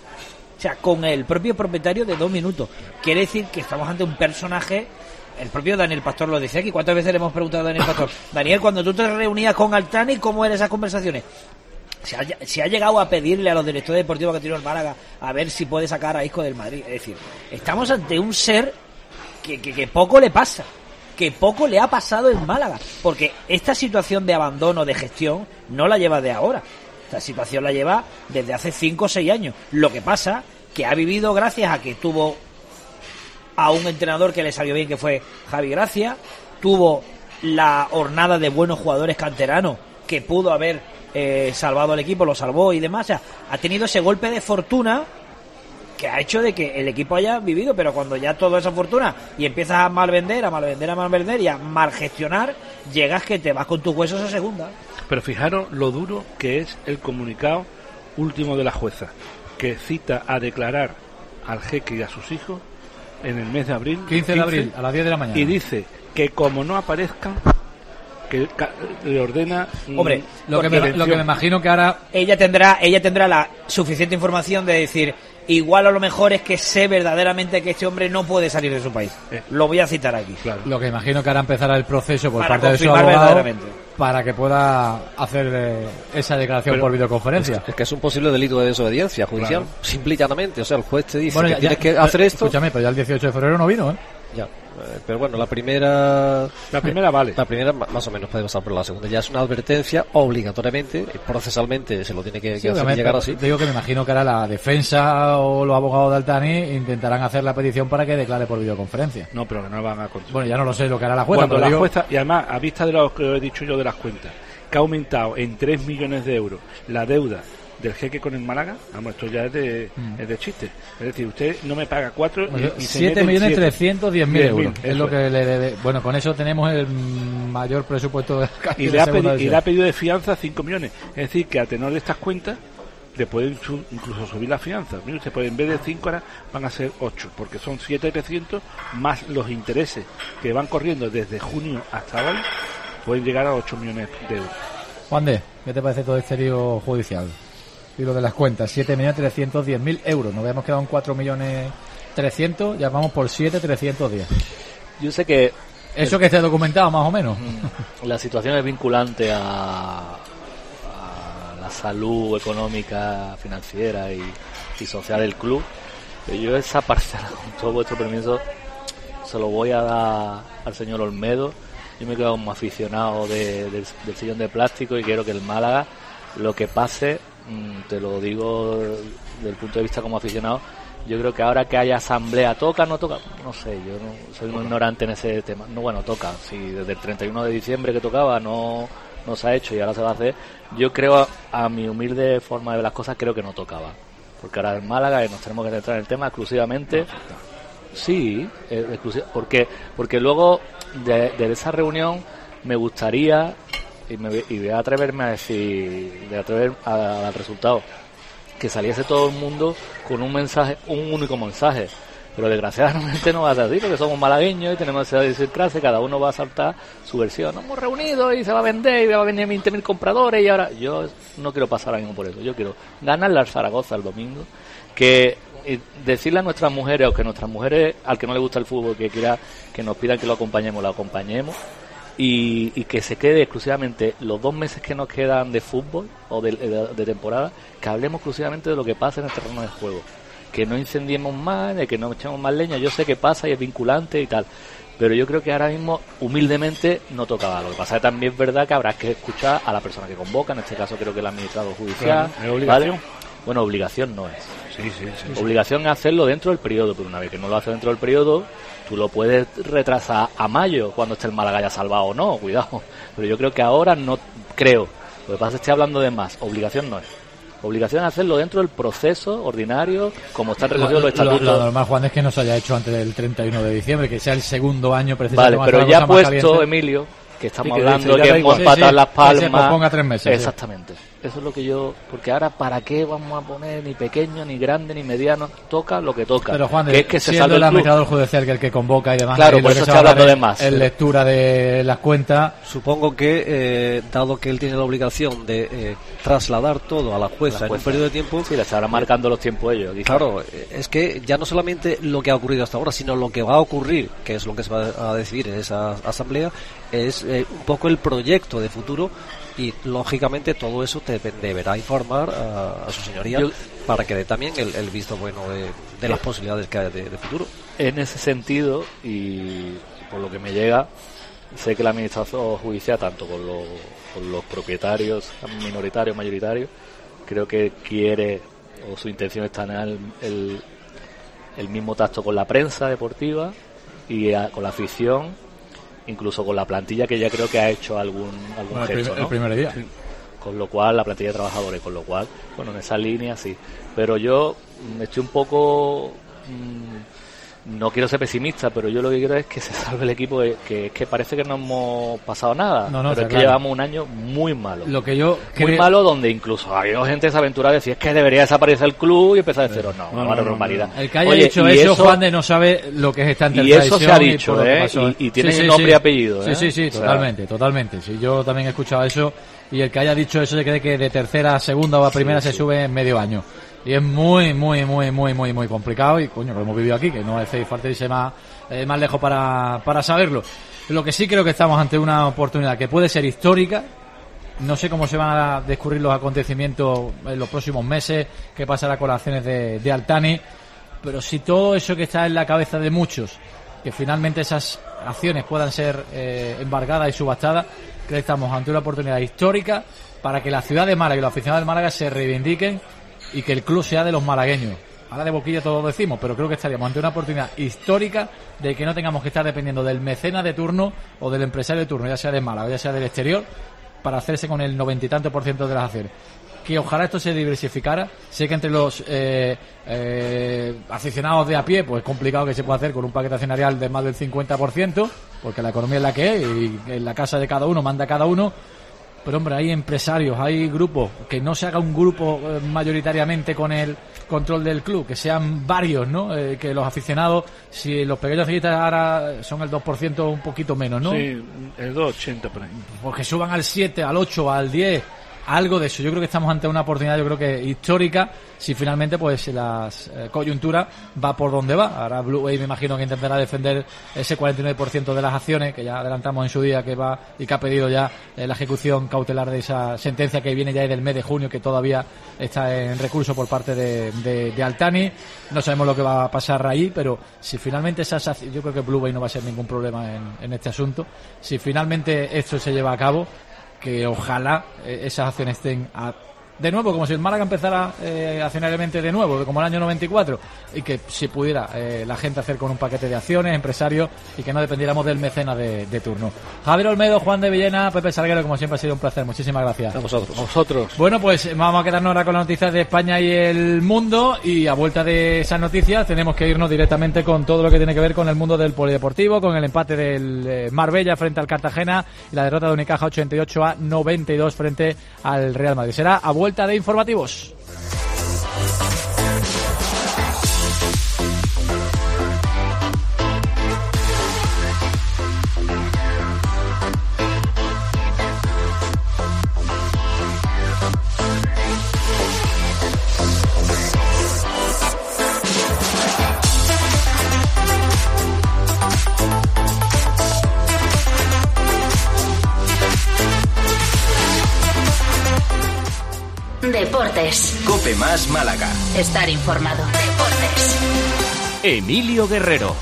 O sea, con el propio propietario de dos minutos. Quiere decir que estamos ante un personaje... El propio Daniel Pastor lo dice aquí. ¿Cuántas veces le hemos preguntado a Daniel Pastor? Daniel, cuando tú te reunías con Altani, ¿cómo eran esas conversaciones? Se ha, se ha llegado a pedirle a los directores deportivos que tiene el Málaga a ver si puede sacar a Isco del Madrid. Es decir, estamos ante un ser que, que, que poco le pasa, que poco le ha pasado en Málaga, porque esta situación de abandono de gestión no la lleva de ahora. Esta situación la lleva desde hace cinco o seis años. Lo que pasa que ha vivido gracias a que tuvo a un entrenador que le salió bien, que fue Javi Gracia, tuvo la hornada de buenos jugadores canteranos que pudo haber eh, salvado al equipo, lo salvó y demás. O sea, ha tenido ese golpe de fortuna que ha hecho de que el equipo haya vivido, pero cuando ya toda esa fortuna y empiezas a malvender, a malvender, a malvender y a mal gestionar, llegas que te vas con tus huesos a segunda. Pero fijaros lo duro que es el comunicado último de la jueza, que cita a declarar al jeque y a sus hijos en el mes de abril, quince de abril, a las diez de la mañana, y dice que como no aparezcan, que le ordena... Hombre, lo que, me, lo que me imagino que ahora... Ella tendrá, ella tendrá la suficiente información de decir, igual a lo mejor es que sé verdaderamente que este hombre no puede salir de su país. Eh. Lo voy a citar aquí. Claro. Lo que imagino que ahora empezará el proceso por para parte de su abogado para que pueda hacer eh, esa declaración Pero, por videoconferencia. Es, es que es un posible delito de desobediencia judicial, claro. Simple y llanamente. O sea, el juez te dice bueno, que ya, tienes ya, que hacer esto... Escúchame, pero ya el dieciocho de febrero no vino, ¿eh? Ya. Pero bueno, la primera... La primera vale. La primera más o menos puede pasar por la segunda. Ya es una advertencia obligatoriamente, procesalmente se lo tiene que, sí, que hacer llegar así. Te digo que me imagino que ahora la defensa o los abogados de Altani intentarán hacer la petición para que declare por videoconferencia. No, pero que no van a continuar. Bueno, ya no lo sé lo que hará la jueza. Cuando pero la digo... jueza, y además, a vista de lo que he dicho yo de las cuentas, que ha aumentado en tres millones de euros la deuda del jeque con el Málaga, vamos, esto ya es de, mm. es de chiste. Es decir, usted no me paga cuatro bueno, y, y siete millones trescientos diez mil euros. Es lo es. que le debe. Bueno, con eso tenemos el mayor presupuesto de la y, le ha pedi- y le ha pedido de fianza cinco millones. Es decir, que a tenor de estas cuentas le pueden su- incluso subir la fianza. Mire usted, pues en vez de cinco ahora van a ser ocho, porque son siete mil trescientos más los intereses que van corriendo desde junio hasta hoy, pueden llegar a ocho millones de euros. Juan de, ¿qué te parece todo este lío judicial? Y lo de las cuentas, siete millones trescientos diez mil euros. Nos habíamos quedado en cuatro millones trescientos, ya vamos por siete millones trescientos diez. Yo sé que... Eso que esté documentado, más o menos. La situación es vinculante a, a la salud económica, financiera y, y social del club. Pero yo esa parcela, con todo vuestro permiso, se lo voy a dar al señor Olmedo. Yo me he quedado como aficionado de, de, del sillón de plástico y quiero que el Málaga, lo que pase... te lo digo desde el punto de vista como aficionado, yo creo que ahora que haya asamblea, ¿toca no toca? No sé, yo no soy muy ignorante en ese tema. No, bueno, toca, si desde el treinta y uno de diciembre que tocaba no, no se ha hecho y ahora se va a hacer, yo creo, a, a mi humilde forma de ver las cosas, creo que no tocaba, porque ahora en Málaga nos tenemos que centrar en el tema exclusivamente. Sí, eh, exclusiva, porque porque luego de, de esa reunión me gustaría, y, me, y voy a atreverme a decir, de atrever al resultado, que saliese todo el mundo con un mensaje, un único mensaje. Pero desgraciadamente no va a ser así, porque somos malagueños y tenemos esa idiosincrasia, cada uno va a saltar su versión. Nos hemos reunido y se va a vender y va a venir veinte mil compradores y ahora yo no quiero pasar ahora mismo por eso. Yo quiero ganarle al Zaragoza el domingo, que decirle a nuestras mujeres, o que nuestras mujeres, al que no le gusta el fútbol, que quiera que nos pidan que lo acompañemos, lo acompañemos. Y, y que se quede exclusivamente los dos meses que nos quedan de fútbol o de, de, de temporada, que hablemos exclusivamente de lo que pasa en el terreno de juego, que no incendiemos más, de que no echemos más leña. Yo sé que pasa y es vinculante y tal, pero yo creo que ahora mismo humildemente no tocaba. Lo que pasa es que también es verdad que habrá que escuchar a la persona que convoca, en este caso creo que el administrador judicial. ¿Es obligación? ¿Vale? Bueno, obligación no es. Sí, sí, sí, sí. Obligación es hacerlo dentro del periodo, pero una vez que no lo hace dentro del periodo, tú lo puedes retrasar a mayo, cuando esté el Málaga ya salvado o no, cuidado. Pero yo creo que ahora no creo. Lo que pasa es que estoy hablando de más. Obligación no es. Obligación es hacerlo dentro del proceso ordinario, como están recogidos los estatutos. Lo, lo normal, Juan, es que no se haya hecho antes del treinta y uno de diciembre, que sea el segundo año precisamente. Vale, pero ya ha puesto, Emilio, que estamos sí, que hablando que hemos sí, empatado sí, las palmas. Que se ponga tres meses. Exactamente. Sí. Eso es lo que yo... Porque ahora, ¿para qué vamos a poner ni pequeño, ni grande, ni mediano? Toca lo que toca. Pero, Juan, que es que se siendo salve el administrador judicial que el que convoca y demás... Claro, por eso estoy hablando de más. En lectura de las cuentas... Supongo que, eh, dado que él tiene la obligación de eh, trasladar todo a la jueza en un periodo de tiempo... Sí, le estarán marcando los tiempos ellos. Quizás. Claro, es que ya no solamente lo que ha ocurrido hasta ahora, sino lo que va a ocurrir, que es lo que se va a decidir en esa asamblea, es eh, un poco el proyecto de futuro. Y lógicamente todo eso te deberá informar a, a su señoría Yo, para que dé también el, el visto bueno de, de las posibilidades que hay de, de futuro. En ese sentido, y por lo que me llega, sé que la administración judicial, tanto con los, con los propietarios minoritarios, mayoritarios, creo que quiere, o su intención es tener el, el, el mismo tacto con la prensa deportiva y a, con la afición, incluso con la plantilla, que ya creo que ha hecho algún algún bueno, gesto, el, ¿no? el primer día. Con lo cual, la plantilla de trabajadores, con lo cual, bueno, en esa línea sí. Pero yo estoy un poco... Mmm, no quiero ser pesimista, pero yo lo que quiero es que se salve el equipo, que es que parece que no hemos pasado nada, no, no, pero es que claro. llevamos un año muy malo. Lo que yo muy creo... malo, donde incluso ha habido gente desaventurada decía es que debería desaparecer el club y empezar de cero. No, no, no, no, normalidad. El que haya Oye, dicho eso, Juan de no sabe lo que es esta y eso se ha dicho, ¿eh? Y, y tiene sí, sí, nombre sí. y apellido, ¿eh? Sí, sí, sí, o sea, totalmente, totalmente. Sí, yo también he escuchado eso, y el que haya dicho eso se cree que de tercera a segunda o a primera sí, se sí. sube en medio año. Y es muy, muy, muy, muy, muy, muy complicado, y coño, lo hemos vivido aquí, que no hace falta irse más, eh, más lejos para, para saberlo. Lo que sí creo que estamos ante una oportunidad que puede ser histórica. No sé cómo se van a discurrir los acontecimientos en los próximos meses, qué pasará con las acciones de, de Altani, pero si todo eso que está en la cabeza de muchos, que finalmente esas acciones puedan ser eh, embargadas y subastadas, creo que estamos ante una oportunidad histórica para que la ciudad de Málaga y los aficionados de Málaga se reivindiquen y que el club sea de los malagueños. Ahora de boquilla todo lo decimos, pero creo que estaríamos ante una oportunidad histórica de que no tengamos que estar dependiendo del mecenas de turno o del empresario de turno, ya sea de Málaga o ya sea del exterior, para hacerse con el noventa y tanto por ciento de las acciones. Que ojalá esto se diversificara. Sé que entre los eh, eh, aficionados de a pie, pues es complicado que se pueda hacer con un paquete accionarial de más del cincuenta por ciento, porque la economía es la que es y en la casa de cada uno manda cada uno. Pero hombre, hay empresarios, hay grupos, que no se haga un grupo eh, mayoritariamente con el control del club, que sean varios, ¿no? Eh, que los aficionados, si los pequeños accionistas ahora son el dos por ciento, un poquito menos, ¿no? Sí, el dos ochenta por ahí. Pues que suban al siete, al ocho, al diez, algo de eso. Yo creo que estamos ante una oportunidad, yo creo que histórica, si finalmente pues la eh, coyuntura va por donde va. Ahora Blue Bay me imagino que intentará defender ese cuarenta y nueve por ciento de las acciones, que ya adelantamos en su día que va y que ha pedido ya eh, la ejecución cautelar de esa sentencia que viene ya del mes de junio, que todavía está en recurso por parte de, de, de Altani. No sabemos lo que va a pasar ahí, pero si finalmente esas, yo creo que Blue Bay no va a ser ningún problema en, en este asunto. Si finalmente esto se lleva a cabo, que ojalá eh, esas acciones estén a, de nuevo, como si el Málaga empezara eh, accionariamente de nuevo, como el año noventa y cuatro, y que si pudiera eh, la gente hacer con un paquete de acciones, empresarios, y que no dependiéramos del mecenas de, de turno. Javier Olmedo, Juan de Villena, Pepe Salguero, como siempre ha sido un placer. Muchísimas gracias. A vosotros. A vosotros. Bueno, pues vamos a quedarnos ahora con las noticias de España y el mundo, y a vuelta de esas noticias tenemos que irnos directamente con todo lo que tiene que ver con el mundo del polideportivo, con el empate del eh, Marbella frente al Cartagena y la derrota de Unicaja ochenta y ocho a noventa y dos frente al Real Madrid. Será a vuelta de informativos. Cope Más Málaga. Estar informado. Deportes. Emilio Guerrero.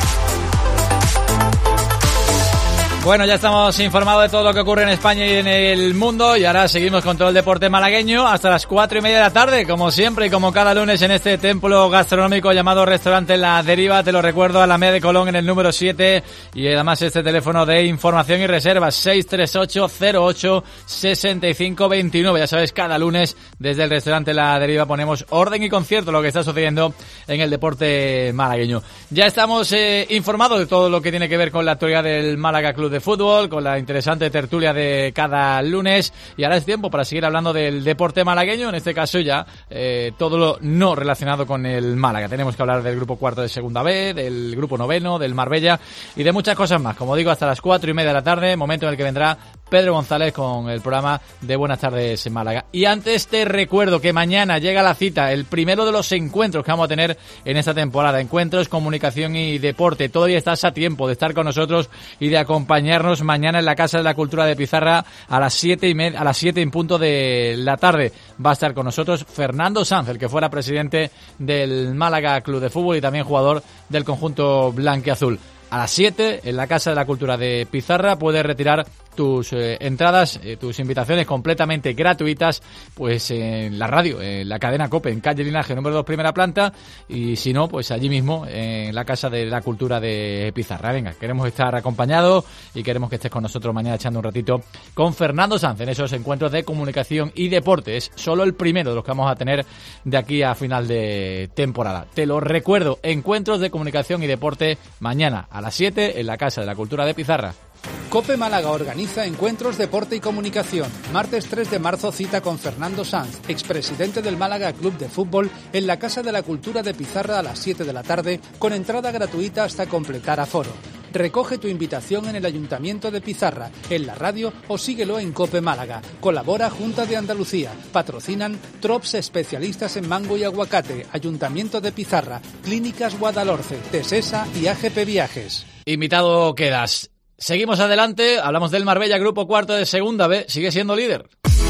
Bueno, ya estamos informados de todo lo que ocurre en España y en el mundo, y ahora seguimos con todo el deporte malagueño hasta las cuatro y media de la tarde, como siempre y como cada lunes en este templo gastronómico llamado Restaurante La Deriva. Te lo recuerdo, a la media de Colón en el número siete, y además este teléfono de información y reservas seis tres ocho cero ocho seis cinco dos nueve. Ya sabes, cada lunes desde el Restaurante La Deriva ponemos orden y concierto lo que está sucediendo en el deporte malagueño. Ya estamos eh, informados de todo lo que tiene que ver con la actualidad del Málaga Club de Fútbol, con la interesante tertulia de cada lunes, y ahora es tiempo para seguir hablando del deporte malagueño, en este caso ya eh, todo lo no relacionado con el Málaga. Tenemos que hablar del grupo cuarto de Segunda B, del grupo noveno, del Marbella y de muchas cosas más. Como digo, hasta las cuatro y media de la tarde, momento en el que vendrá Pedro González con el programa de Buenas tardes en Málaga. Y antes te recuerdo que mañana llega la cita, el primero de los encuentros que vamos a tener en esta temporada. Encuentros, comunicación y deporte. Todavía estás a tiempo de estar con nosotros y de acompañarnos mañana en la Casa de la Cultura de Pizarra a las siete y media, a las siete en punto de la tarde. Va a estar con nosotros Fernando Sanz, el que fuera presidente del Málaga Club de Fútbol y también jugador del conjunto blanquiazul. A las siete, en la Casa de la Cultura de Pizarra, puedes retirar tus eh, entradas, eh, tus invitaciones completamente gratuitas, pues en la radio, en la cadena COPE, en calle Linaje número dos, primera planta, y si no, pues allí mismo, en la Casa de la Cultura de Pizarra. Venga, queremos estar acompañados y queremos que estés con nosotros mañana echando un ratito con Fernando Sanz en esos encuentros de comunicación y deporte. Es solo el primero de los que vamos a tener de aquí a final de temporada. Te lo recuerdo, encuentros de comunicación y deporte mañana a las siete en la Casa de la Cultura de Pizarra. COPE Málaga organiza encuentros, deporte y comunicación. Martes tres de marzo, cita con Fernando Sanz, expresidente del Málaga Club de Fútbol, en la Casa de la Cultura de Pizarra a las siete de la tarde, con entrada gratuita hasta completar aforo. Recoge tu invitación en el Ayuntamiento de Pizarra, en la radio o síguelo en COPE Málaga. Colabora Junta de Andalucía. Patrocinan Trops, especialistas en mango y aguacate, Ayuntamiento de Pizarra, Clínicas Guadalhorce, Tesesa y A G P Viajes. Invitado quedas. Seguimos adelante, hablamos del Marbella, grupo cuarto de Segunda B, sigue siendo líder.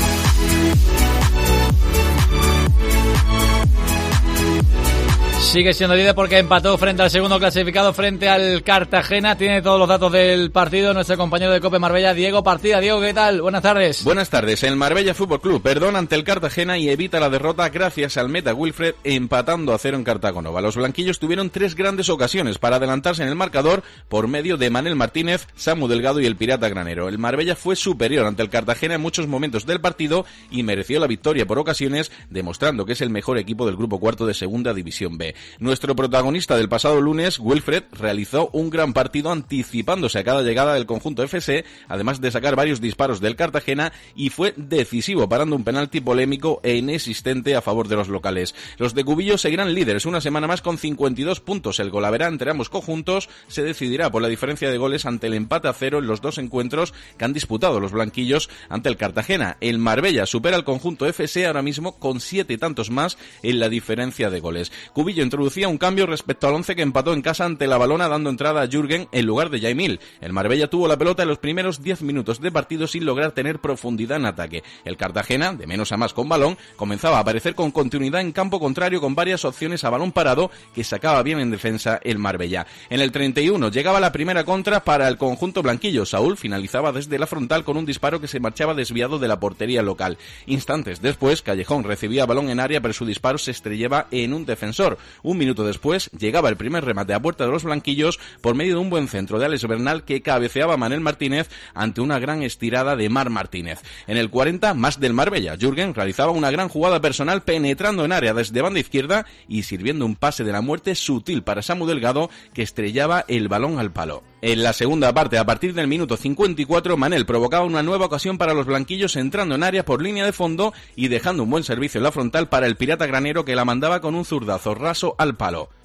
Sigue siendo líder porque empató frente al segundo clasificado, frente al Cartagena. Tiene todos los datos del partido nuestro compañero de COPE Marbella, Diego Partida. Diego, ¿qué tal? Buenas tardes. Buenas tardes. El Marbella Fútbol Club perdona ante el Cartagena y evita la derrota gracias al meta Wilfred, empatando a cero en Cartagonova. Los blanquillos tuvieron tres grandes ocasiones para adelantarse en el marcador por medio de Manel Martínez, Samu Delgado y el Pirata Granero. El Marbella fue superior ante el Cartagena en muchos momentos del partido y mereció la victoria por ocasiones, demostrando que es el mejor equipo del grupo cuarto de Segunda División B. Nuestro protagonista del pasado lunes, Wilfred, realizó un gran partido anticipándose a cada llegada del conjunto F C, además de sacar varios disparos del Cartagena, y fue decisivo parando un penalti polémico e inexistente a favor de los locales. Los de Cubillo seguirán líderes una semana más con cincuenta y dos puntos. El golaverá entre ambos conjuntos se decidirá por la diferencia de goles ante el empate a cero en los dos encuentros que han disputado los blanquillos ante el Cartagena. El Marbella supera al conjunto F C ahora mismo con siete tantos más en la diferencia de goles. Cubillo introducía un cambio respecto al once que empató en casa ante la Balona, dando entrada a Jürgen en lugar de Jaimil. El Marbella tuvo la pelota en los primeros diez minutos de partido sin lograr tener profundidad en ataque. El Cartagena, de menos a más con balón, comenzaba a aparecer con continuidad en campo contrario con varias opciones a balón parado que sacaba bien en defensa el Marbella. En el treinta y uno llegaba la primera contra para el conjunto blanquillo. Saúl finalizaba desde la frontal con un disparo que se marchaba desviado de la portería local. Instantes después, Callejón recibía balón en área, pero su disparo se estrellaba en un defensor. Un minuto después llegaba el primer remate a puerta de los blanquillos por medio de un buen centro de Alex Bernal que cabeceaba a Manel Martínez ante una gran estirada de Mar Martínez. En el cuarenta, más del Marbella. Jürgen realizaba una gran jugada personal penetrando en área desde banda izquierda y sirviendo un pase de la muerte sutil para Samu Delgado que estrellaba el balón al palo. En la segunda parte, a partir del minuto cincuenta y cuatro, Manel provocaba una nueva ocasión para los blanquillos entrando en área por línea de fondo y dejando un buen servicio en la frontal para el Pirata Granero que la mandaba con un zurdazo raso al palo.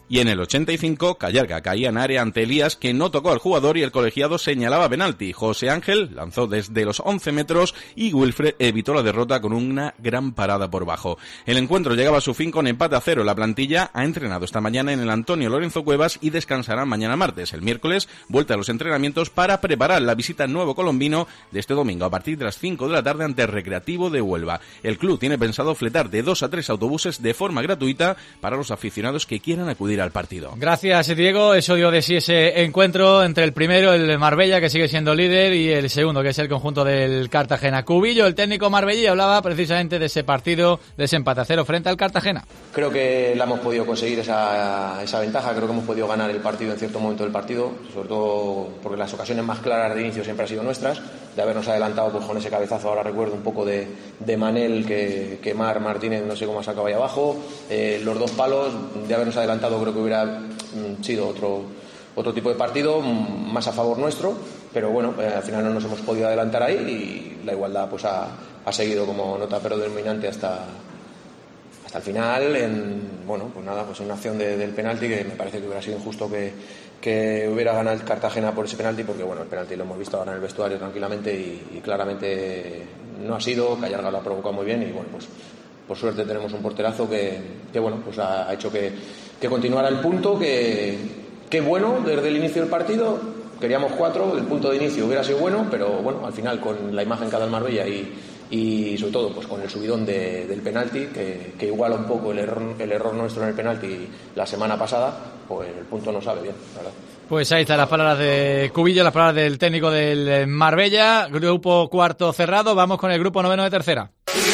Y en el ochenta y cinco, Callarga caía en área ante Elías, que no tocó al jugador y el colegiado señalaba penalti. José Ángel lanzó desde los once metros y Wilfred evitó la derrota con una gran parada por bajo. El encuentro llegaba a su fin con empate a cero. La plantilla ha entrenado esta mañana en el Antonio Lorenzo Cuevas y descansará mañana martes. El miércoles, vuelta a los entrenamientos para preparar la visita al nuevo colombino de este domingo a partir de las cinco de la tarde ante el Recreativo de Huelva. El club tiene pensado fletar de dos a tres autobuses de forma gratuita para los aficionados que quieran acudir al partido. Gracias, Diego. Eso dio de sí ese encuentro entre el primero, el Marbella, que sigue siendo líder, y el segundo, que es el conjunto del Cartagena. Cubillo, el técnico marbellí, hablaba precisamente de ese partido, de ese empate a cero frente al Cartagena. Creo que la hemos podido conseguir esa, esa ventaja, creo que hemos podido ganar el partido en cierto momento del partido, sobre todo porque las ocasiones más claras de inicio siempre han sido nuestras, de habernos adelantado pues con ese cabezazo, ahora recuerdo un poco de, de Manel, que, que Mar Martínez no sé cómo ha sacado ahí abajo, eh, los dos palos, de habernos adelantado creo que hubiera mm, sido otro, otro tipo de partido, mm, más a favor nuestro, pero bueno, eh, al final no nos hemos podido adelantar ahí y la igualdad pues ha, ha seguido como nota predominante hasta hasta el final, en, bueno, pues nada, pues en una acción de, del penalti que me parece que hubiera sido injusto que, que hubiera ganado el Cartagena por ese penalti, porque bueno, el penalti lo hemos visto ahora en el vestuario tranquilamente y, y claramente no ha sido, Callarga lo ha provocado muy bien y bueno, pues por suerte tenemos un porterazo que, que bueno, pues ha, ha hecho que, que continuara el punto, que, que bueno, desde el inicio del partido queríamos cuatro, el punto de inicio hubiera sido bueno, pero bueno, al final con la imagen que ha dado el Marbella y y sobre todo pues con el subidón de, del penalti que, que iguala un poco el error, el error nuestro en el penalti la semana pasada, pues el punto no sabe bien, la verdad. Pues ahí están las palabras de Cubillo, las palabras del técnico del Marbella. Grupo cuarto cerrado, vamos con el grupo noveno de tercera.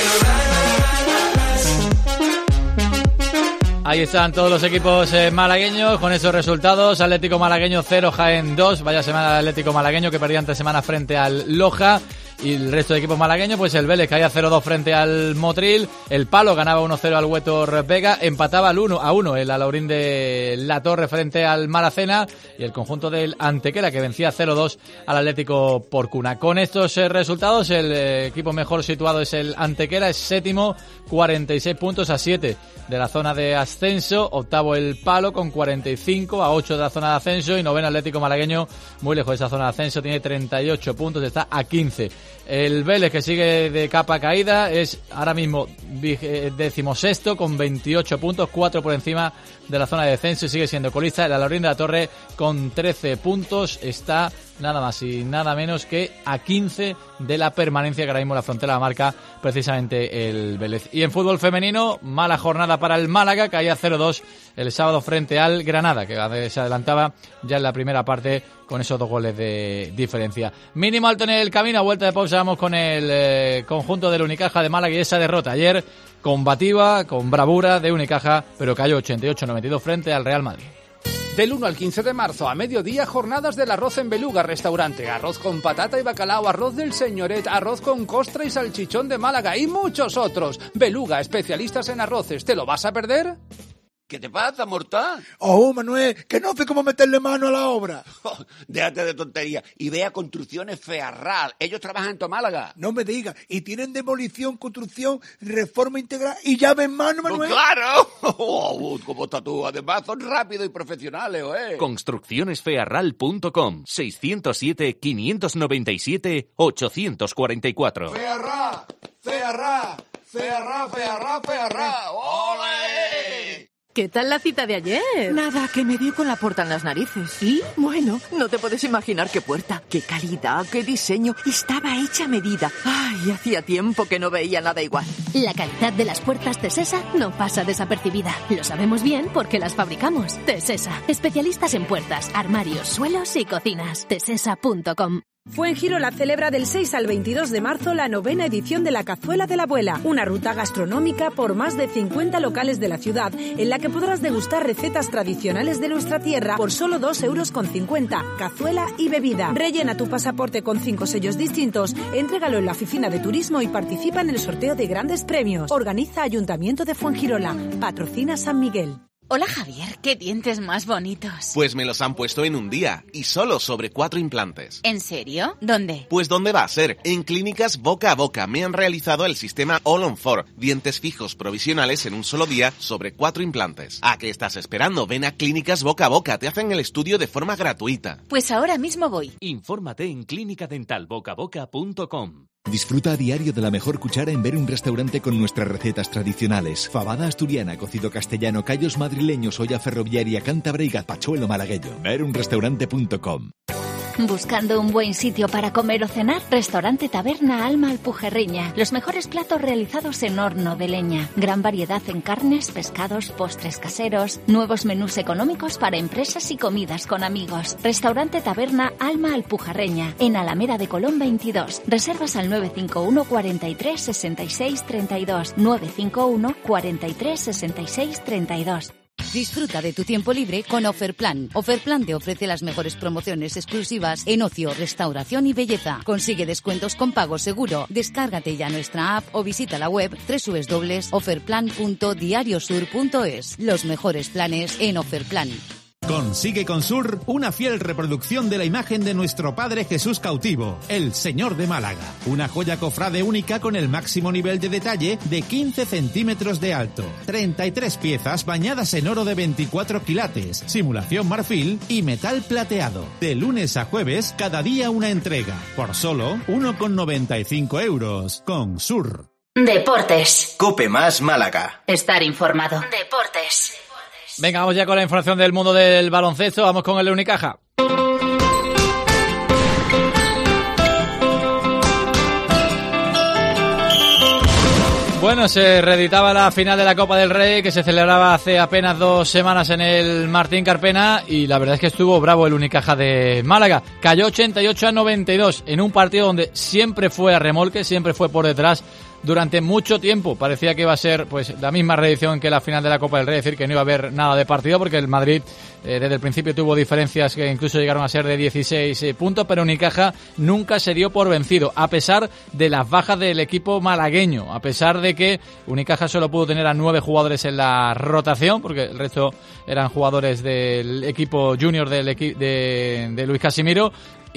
Ahí están todos los equipos eh, malagueños con esos resultados. Atlético Malagueño cero, Jaén dos. Vaya semana de Atlético Malagueño, que perdía ante semana frente al Loja. Y el resto de equipos malagueños, pues el Vélez caía cero dos frente al Motril, el Palo ganaba uno cero al Huétor Vega, empataba al uno a uno el Alaurín de La Torre frente al Maracena, y el conjunto del Antequera, que vencía cero dos al Atlético Porcuna. Con estos eh, resultados, el eh, equipo mejor situado es el Antequera, es séptimo, cuarenta y seis puntos a siete de la zona de ascenso, octavo el Palo con cuarenta y cinco a ocho de la zona de ascenso, y noveno Atlético Malagueño, muy lejos de esa zona de ascenso, tiene treinta y ocho puntos, está a quince. El Vélez, que sigue de capa caída, es ahora mismo decimosexto con veintiocho puntos, cuatro por encima de la zona de descenso, y sigue siendo colista. El Alaurín de la Torre con trece puntos está nada más y nada menos que a quince de la permanencia, que ahora mismo la frontera la marca precisamente el Vélez. Y en fútbol femenino, mala jornada para el Málaga, caía cero dos el sábado frente al Granada, que se adelantaba ya en la primera parte con esos dos goles de diferencia. Mínimo alto en el camino, a vuelta de pausa vamos con el eh, conjunto del Unicaja de Málaga y esa derrota ayer combativa, con bravura de Unicaja, pero cayó ochenta y ocho a noventa y dos frente al Real Madrid. Del uno al quince de marzo, a mediodía, jornadas del arroz en Beluga Restaurante. Arroz con patata y bacalao, arroz del Señoret, arroz con costra y salchichón de Málaga y muchos otros. Beluga, especialistas en arroces. ¿Te lo vas a perder? ¿Qué te pasa, mortal? Oh, Manuel, que no sé cómo meterle mano a la obra. Oh, déjate de tontería y ve a Construcciones Fearral. Ellos trabajan en tu Málaga. No me digas. Y tienen demolición, construcción, reforma integral y llave en mano, Manuel. Oh, ¡claro! Oh, ¿cómo estás tú? Además, son rápidos y profesionales, ¿eh? construcciones fearral punto com seiscientos siete, quinientos noventa y siete, ochocientos cuarenta y cuatro. Fearral, Fearral, Fearral, Fearral, Fearral. ¡Ole! ¿Qué tal la cita de ayer? Nada, que me dio con la puerta en las narices. ¿Sí? Bueno, no te puedes imaginar qué puerta, qué calidad, qué diseño. Estaba hecha a medida. Ay, hacía tiempo que no veía nada igual. La calidad de las puertas Tesesa no pasa desapercibida. Lo sabemos bien porque las fabricamos. Tesesa, especialistas en puertas, armarios, suelos y cocinas. tesesa punto com. Fuengirola celebra del seis al veintidós de marzo la novena edición de la Cazuela de la Abuela, una ruta gastronómica por más de cincuenta locales de la ciudad, en la que podrás degustar recetas tradicionales de nuestra tierra por solo dos euros con cincuenta, cazuela y bebida. Rellena tu pasaporte con cinco sellos distintos, entrégalo en la oficina de turismo y participa en el sorteo de grandes premios. Organiza Ayuntamiento de Fuengirola, patrocina San Miguel. Hola Javier, qué dientes más bonitos. Pues me los han puesto en un día y solo sobre cuatro implantes. ¿En serio? ¿Dónde? Pues ¿dónde va a ser? En Clínicas Boca a Boca me han realizado el sistema All on Four, dientes fijos provisionales en un solo día sobre cuatro implantes. ¿A qué estás esperando? Ven a Clínicas Boca a Boca, te hacen el estudio de forma gratuita. Pues ahora mismo voy. Infórmate en clínica dental boca a boca punto com. Disfruta a diario de la mejor cuchara en ver un restaurante con nuestras recetas tradicionales. Fabada asturiana, cocido castellano, callos madrileños, olla ferroviaria, cántabra y gazpachuelo malagueño. ver un restaurante punto com. ¿Buscando un buen sitio para comer o cenar? Restaurante Taberna Alma Alpujerreña. Los mejores platos realizados en horno de leña. Gran variedad en carnes, pescados, postres caseros. Nuevos menús económicos para empresas y comidas con amigos. Restaurante Taberna Alma Alpujerreña. En Alameda de Colón veintidós. Reservas al nueve cinco uno, cuarenta y tres, sesenta y seis, treinta y dos. nueve cinco uno, cuarenta y tres, sesenta y seis, treinta y dos. Disfruta de tu tiempo libre con Offerplan. Offerplan te ofrece las mejores promociones exclusivas en ocio, restauración y belleza. Consigue descuentos con pago seguro. Descárgate ya nuestra app o visita la web doble u doble u doble u punto offerplan punto diariosur punto es. Los mejores planes en Offerplan. Consigue con Sur una fiel reproducción de la imagen de nuestro Padre Jesús cautivo, el Señor de Málaga. Una joya cofrade única con el máximo nivel de detalle de quince centímetros de alto. treinta y tres piezas bañadas en oro de veinticuatro quilates, simulación marfil y metal plateado. De lunes a jueves, cada día una entrega. Por solo uno con noventa y cinco euros. Con Sur. Deportes. Cope Más Málaga. Estar informado. Deportes. Venga, vamos ya con la información del mundo del baloncesto. Vamos con el de Unicaja. Bueno, se reeditaba la final de la Copa del Rey que se celebraba hace apenas dos semanas en el Martín Carpena y la verdad es que estuvo bravo el Unicaja de Málaga. Cayó ochenta y ocho a noventa y dos en un partido donde siempre fue a remolque, siempre fue por detrás durante mucho tiempo. Parecía que iba a ser pues la misma reedición que la final de la Copa del Rey, es decir, que no iba a haber nada de partido porque el Madrid eh, desde el principio tuvo diferencias que incluso llegaron a ser de dieciséis eh, puntos, pero Unicaja nunca se dio por vencido, a pesar de las bajas del equipo malagueño, a pesar de que Unicaja solo pudo tener a nueve jugadores en la rotación, porque el resto eran jugadores del equipo junior del equi- de, de Luis Casimiro,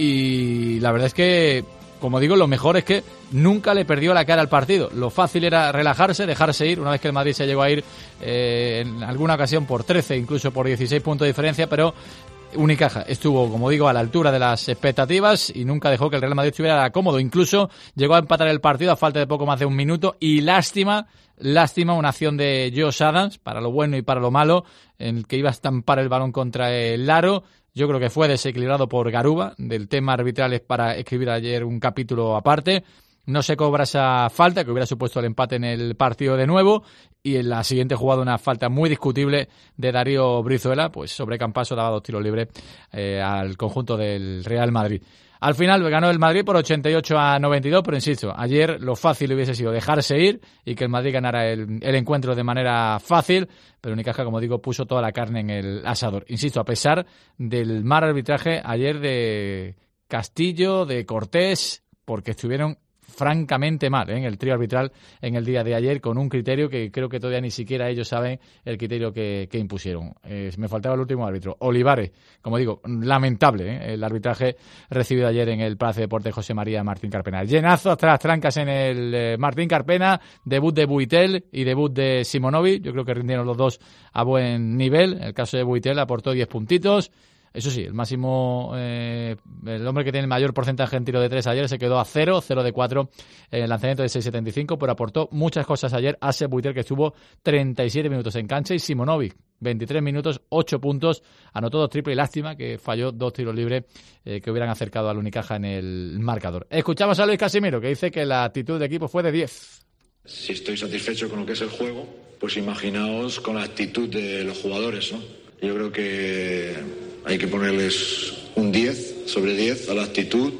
y la verdad es que, como digo, lo mejor es que nunca le perdió la cara al partido. Lo fácil era relajarse, dejarse ir, una vez que el Madrid se llegó a ir eh, en alguna ocasión por trece, incluso por dieciséis puntos de diferencia, pero Unicaja estuvo, como digo, a la altura de las expectativas y nunca dejó que el Real Madrid estuviera cómodo. Incluso llegó a empatar el partido a falta de poco más de un minuto y lástima, lástima una acción de Josh Adams, para lo bueno y para lo malo, en el que iba a estampar el balón contra el aro. Yo creo que fue desequilibrado por Garuba. Del tema arbitral es para escribir ayer un capítulo aparte. No se cobra esa falta, que hubiera supuesto el empate en el partido de nuevo. Y en la siguiente jugada, una falta muy discutible de Darío Brizuela, pues sobre Campaso daba dos tiros libres eh, al conjunto del Real Madrid. Al final ganó el Madrid por ochenta y ocho a noventa y dos, pero insisto, ayer lo fácil hubiese sido dejarse ir y que el Madrid ganara el, el encuentro de manera fácil, pero Unicaja, como digo, puso toda la carne en el asador. Insisto, a pesar del mal arbitraje ayer de Castillo, de Cortés, porque estuvieron francamente mal, ¿eh? en el trío arbitral en el día de ayer, con un criterio que creo que todavía ni siquiera ellos saben el criterio que, que impusieron. Eh, me faltaba el último árbitro, Olivares. Como digo, lamentable ¿eh? el arbitraje recibido ayer en el Palacio de Deportes José María Martín Carpena. Llenazo hasta las trancas en el eh, Martín Carpena, debut de Buitel y debut de Simonovic. Yo creo que rindieron los dos a buen nivel. En el caso de Buitel aportó diez puntitos. Eso sí, el máximo, eh, el hombre que tiene el mayor porcentaje en tiro de tres ayer se quedó a cero, cero de cuatro en el lanzamiento de seis setenta y cinco, pero aportó muchas cosas ayer. Ase Buitel, que estuvo treinta y siete minutos en cancha, y Simonovic, veintitrés minutos, ocho puntos, anotó dos triples y lástima que falló dos tiros libres eh, que hubieran acercado al Unicaja en el marcador. Escuchamos a Luis Casimiro, que dice que la actitud de equipo fue de diez. Si estoy satisfecho con lo que es el juego, pues imaginaos con la actitud de los jugadores, ¿no? Yo creo que hay que ponerles un diez sobre diez a la actitud,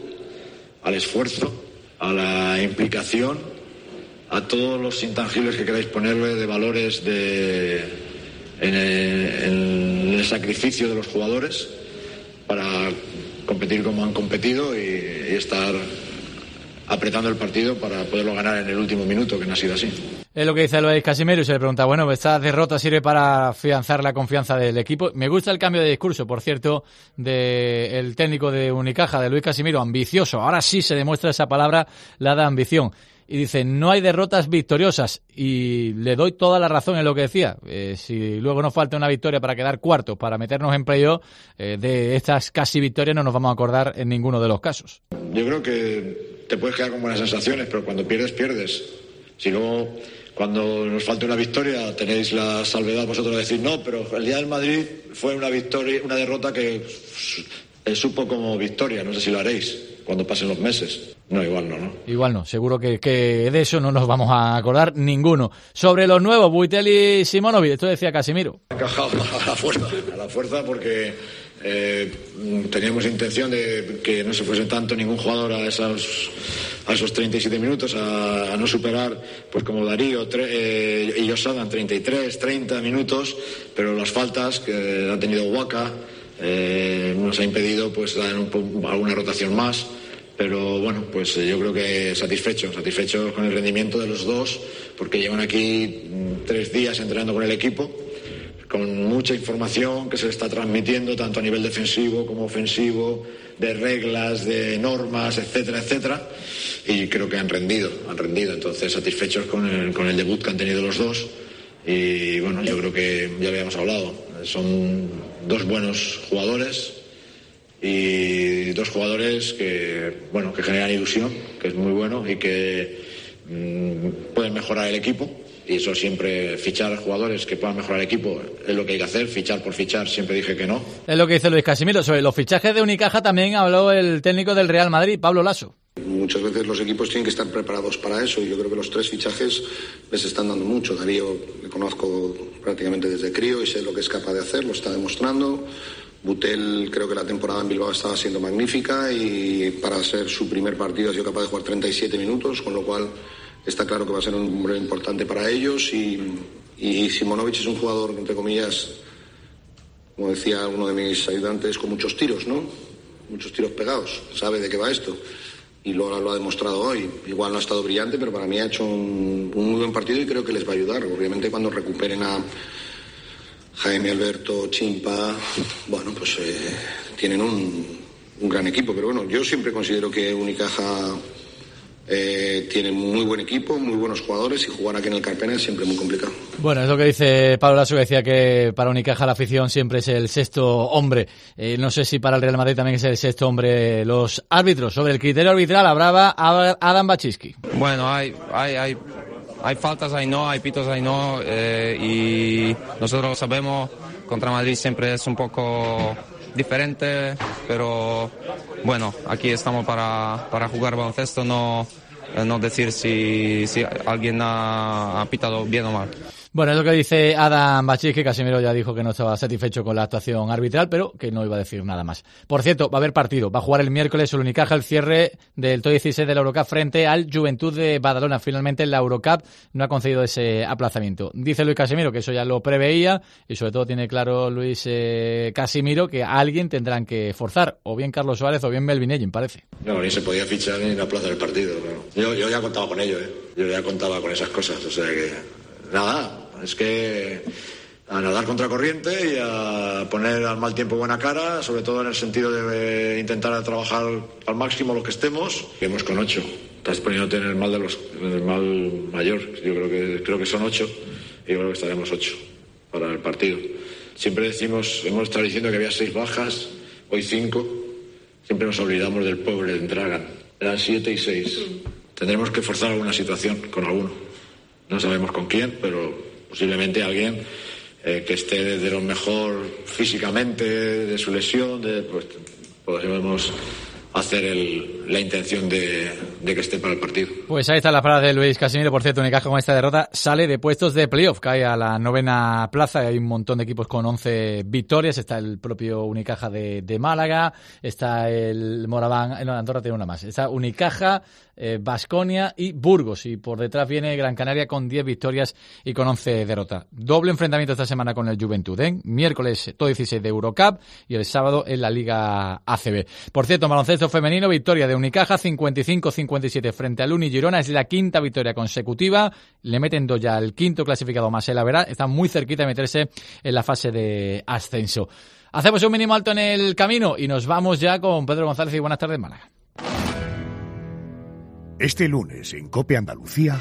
al esfuerzo, a la implicación, a todos los intangibles que queráis ponerle de valores de, en, el, en el sacrificio de los jugadores para competir como han competido y, y estar apretando el partido para poderlo ganar en el último minuto, que no ha sido así. Es lo que dice Luis Casimiro y se le pregunta, bueno, ¿esta derrota sirve para afianzar la confianza del equipo? Me gusta el cambio de discurso, por cierto, del técnico de Unicaja, de Luis Casimiro, ambicioso. Ahora sí se demuestra esa palabra, la de ambición. Y dice, no hay derrotas victoriosas. Y le doy toda la razón en lo que decía. Eh, si luego nos falta una victoria para quedar cuartos, para meternos en playoff, eh, de estas casi victorias no nos vamos a acordar en ninguno de los casos. Yo creo que te puedes quedar con buenas sensaciones, pero cuando pierdes, pierdes. Si luego, cuando nos falta una victoria, tenéis la salvedad vosotros de decir, no, pero el día del Madrid fue una victoria, una derrota que eh, supo como victoria. No sé si lo haréis cuando pasen los meses. No, igual no, ¿no? Igual no, seguro que, que de eso no nos vamos a acordar ninguno. Sobre los nuevos, Buitel y Simonovic, esto decía Casimiro. Encajado a la fuerza, a la fuerza porque eh, teníamos intención de que no se fuese tanto ningún jugador a esos, a esos treinta y siete minutos, a, a no superar, pues como Darío tre, eh, y Josadan, treinta y tres, treinta minutos, pero las faltas que ha tenido Waka eh, nos ha impedido pues dar un, alguna rotación más. Pero bueno, pues yo creo que satisfecho, satisfecho con el rendimiento de los dos, porque llevan aquí tres días entrenando con el equipo, con mucha información que se está transmitiendo tanto a nivel defensivo como ofensivo, de reglas, de normas, etcétera, etcétera, y creo que han rendido, han rendido. Entonces satisfechos con el, con el debut que han tenido los dos, y bueno, yo creo que ya habíamos hablado, son dos buenos jugadores. Y dos jugadores que, bueno, que generan ilusión, que es muy bueno y que mmm, pueden mejorar el equipo. Y eso siempre, fichar jugadores que puedan mejorar el equipo es lo que hay que hacer. Fichar por fichar, siempre dije que no. Es lo que dice Luis Casimiro. Sobre los fichajes de Unicaja también habló el técnico del Real Madrid, Pablo Lasso. Muchas veces los equipos tienen que estar preparados para eso y yo creo que los tres fichajes les están dando mucho. Darío le conozco prácticamente desde crío y sé lo que es capaz de hacer, lo está demostrando. Butel, creo que la temporada en Bilbao estaba siendo magnífica y para ser su primer partido ha sido capaz de jugar treinta y siete minutos, con lo cual está claro que va a ser un hombre importante para ellos. Y, y Simonovic es un jugador, entre comillas, como decía uno de mis ayudantes, con muchos tiros, ¿no? Muchos tiros pegados, sabe de qué va esto y lo, lo ha demostrado hoy. Igual no ha estado brillante, pero para mí ha hecho un, un muy buen partido y creo que les va a ayudar. Obviamente cuando recuperen a Jaime, Alberto, Chimpa, bueno, pues eh, tienen un, un gran equipo, pero bueno, yo siempre considero que Unicaja eh, tiene muy buen equipo, muy buenos jugadores y jugar aquí en el Carpena es siempre muy complicado. Bueno, es lo que dice Pablo Lasso, que decía que para Unicaja la afición siempre es el sexto hombre. Eh, no sé si para el Real Madrid también es el sexto hombre los árbitros. Sobre el criterio arbitral hablaba Adam Baczynski. Bueno, hay... hay, hay... Hay faltas, hay no, hay pitos, hay no, eh, y nosotros lo sabemos, contra Madrid siempre es un poco diferente, pero bueno, aquí estamos para, para jugar baloncesto, no, no decir si, si alguien ha, ha pitado bien o mal. Bueno, es lo que dice Adam Baczynski. Casimiro ya dijo que no estaba satisfecho con la actuación arbitral, pero que no iba a decir nada más. Por cierto, va a haber partido. Va a jugar el miércoles el Unicaja el cierre del top dieciséis de la Eurocup frente al Juventud de Badalona. Finalmente la Eurocup no ha concedido ese aplazamiento. Dice Luis Casimiro que eso ya lo preveía y sobre todo tiene claro Luis eh, Casimiro que a alguien tendrán que forzar, o bien Carlos Suárez o bien Melvin Ellin, parece. No, ni se podía fichar ni aplazar el partido. No. Yo, yo ya contaba con ello, ¿eh? Yo ya contaba con esas cosas, o sea que... Nada, es que a nadar contra corriente y a poner al mal tiempo buena cara, sobre todo en el sentido de intentar trabajar al máximo lo que estemos. Vemos con ocho. Estás poniéndote en el mal de los, en el mal mayor. Yo creo que creo que son ocho y yo creo que estaremos ocho para el partido. Siempre decimos, hemos estado diciendo que había seis bajas, hoy cinco. Siempre nos olvidamos del pobre Dragan. Eran siete y seis. Tendremos que forzar alguna situación con alguno. No sabemos con quién, pero posiblemente alguien eh, que esté de lo mejor físicamente, de su lesión, de, pues podemos hacer el, la intención de, de que esté para el partido. Pues ahí está la palabra de Luis Casimiro. Por cierto, Unicaja con esta derrota sale de puestos de playoff, cae a la novena plaza. Hay un montón de equipos con once victorias. Está el propio Unicaja de, de Málaga, está el Moraván, no, Andorra tiene una más. Está Unicaja, Baskonia y Burgos. Y por detrás viene Gran Canaria con diez victorias y con once derrotas. Doble enfrentamiento esta semana con el Juventud, ¿eh? Miércoles top dieciséis de Eurocup y el sábado en la Liga A C B. Por cierto, en baloncesto femenino, victoria de Unicaja cincuenta y cinco cincuenta y siete frente al Uni Girona. Es la quinta victoria consecutiva. Le meten dos ya al quinto clasificado más el Averá. Están muy cerquita de meterse en la fase de ascenso. Hacemos un mínimo alto en el camino y nos vamos ya con Pedro González y buenas tardes, Málaga. Este lunes en COPE Andalucía,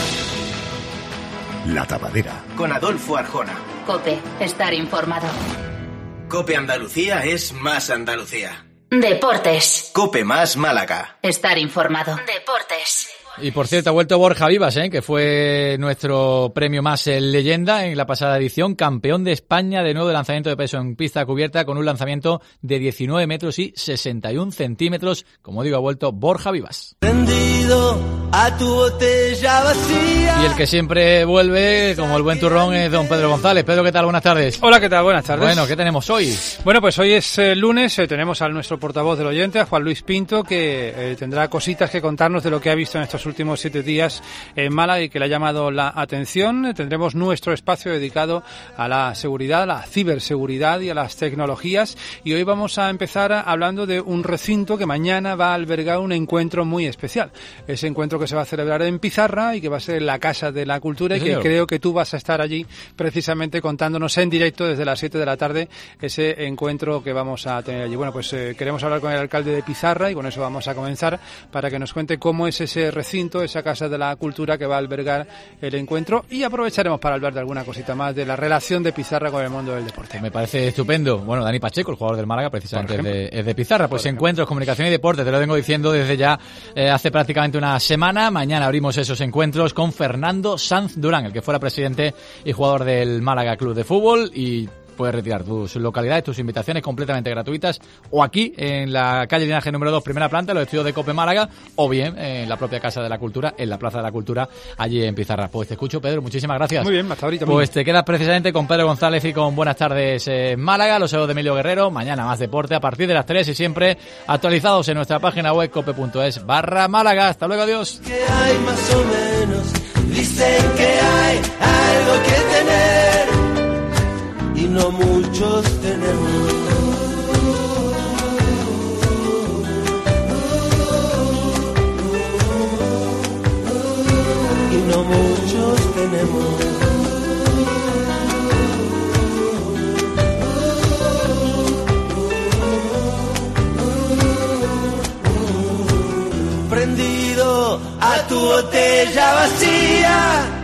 La Tapadera. Con Adolfo Arjona. COPE, estar informado. COPE Andalucía es más Andalucía. Deportes. COPE más Málaga. Estar informado. Deportes. Y por cierto, ha vuelto Borja Vivas, ¿eh? Que fue nuestro premio más en leyenda en la pasada edición, campeón de España de nuevo de lanzamiento de peso en pista cubierta con un lanzamiento de diecinueve metros y sesenta y un centímetros. Como digo, ha vuelto Borja Vivas. Tendido a tu botella vacía. Y el que siempre vuelve, como el buen turrón, es don Pedro González. Pedro, ¿qué tal? Buenas tardes. Hola, ¿qué tal? Buenas tardes. Bueno, ¿qué tenemos hoy? Bueno, pues hoy es eh, lunes, eh, tenemos a nuestro portavoz del oyente, a Juan Luis Pinto, que eh, tendrá cositas que contarnos de lo que ha visto en estos últimos siete días en Málaga y que le ha llamado la atención. Tendremos nuestro espacio dedicado a la seguridad, a la ciberseguridad y a las tecnologías, y hoy vamos a empezar hablando de un recinto que mañana va a albergar un encuentro muy especial. Ese encuentro que se va a celebrar en Pizarra y que va a ser en la Casa de la Cultura, sí, y que señor. Creo que tú vas a estar allí precisamente contándonos en directo desde las siete de la tarde ese encuentro que vamos a tener allí. Bueno, pues eh, queremos hablar con el alcalde de Pizarra y con eso vamos a comenzar para que nos cuente cómo es ese recinto, esa Casa de la Cultura que va a albergar el encuentro, y aprovecharemos para hablar de alguna cosita más de la relación de Pizarra con el mundo del deporte. Me parece estupendo. Bueno, Dani Pacheco, el jugador del Málaga, precisamente es de, es de Pizarra. Pues encuentros, comunicación y deporte, te lo vengo diciendo desde ya eh, hace prácticamente una semana. Mañana abrimos esos encuentros con Fernando Sanz Durán, el que fuera presidente y jugador del Málaga Club de Fútbol, y puedes retirar tus localidades, tus invitaciones completamente gratuitas, o aquí en la calle Linaje número dos, primera planta, en los estudios de COPE Málaga, o bien en la propia Casa de la Cultura, en la Plaza de la Cultura, allí en Pizarra. Pues te escucho, Pedro, muchísimas gracias. Muy bien, hasta ahorita. Pues te quedas precisamente con Pedro González y con Buenas tardes en Málaga, los saludos de Emilio Guerrero. Mañana más deporte a partir de las tres y siempre actualizados en nuestra página web cope.es barra Málaga. Hasta luego, adiós. Que hay más o menos, dicen que hay algo que tener y no muchos tenemos. Y no muchos tenemos. Prendido a tu botella vacía.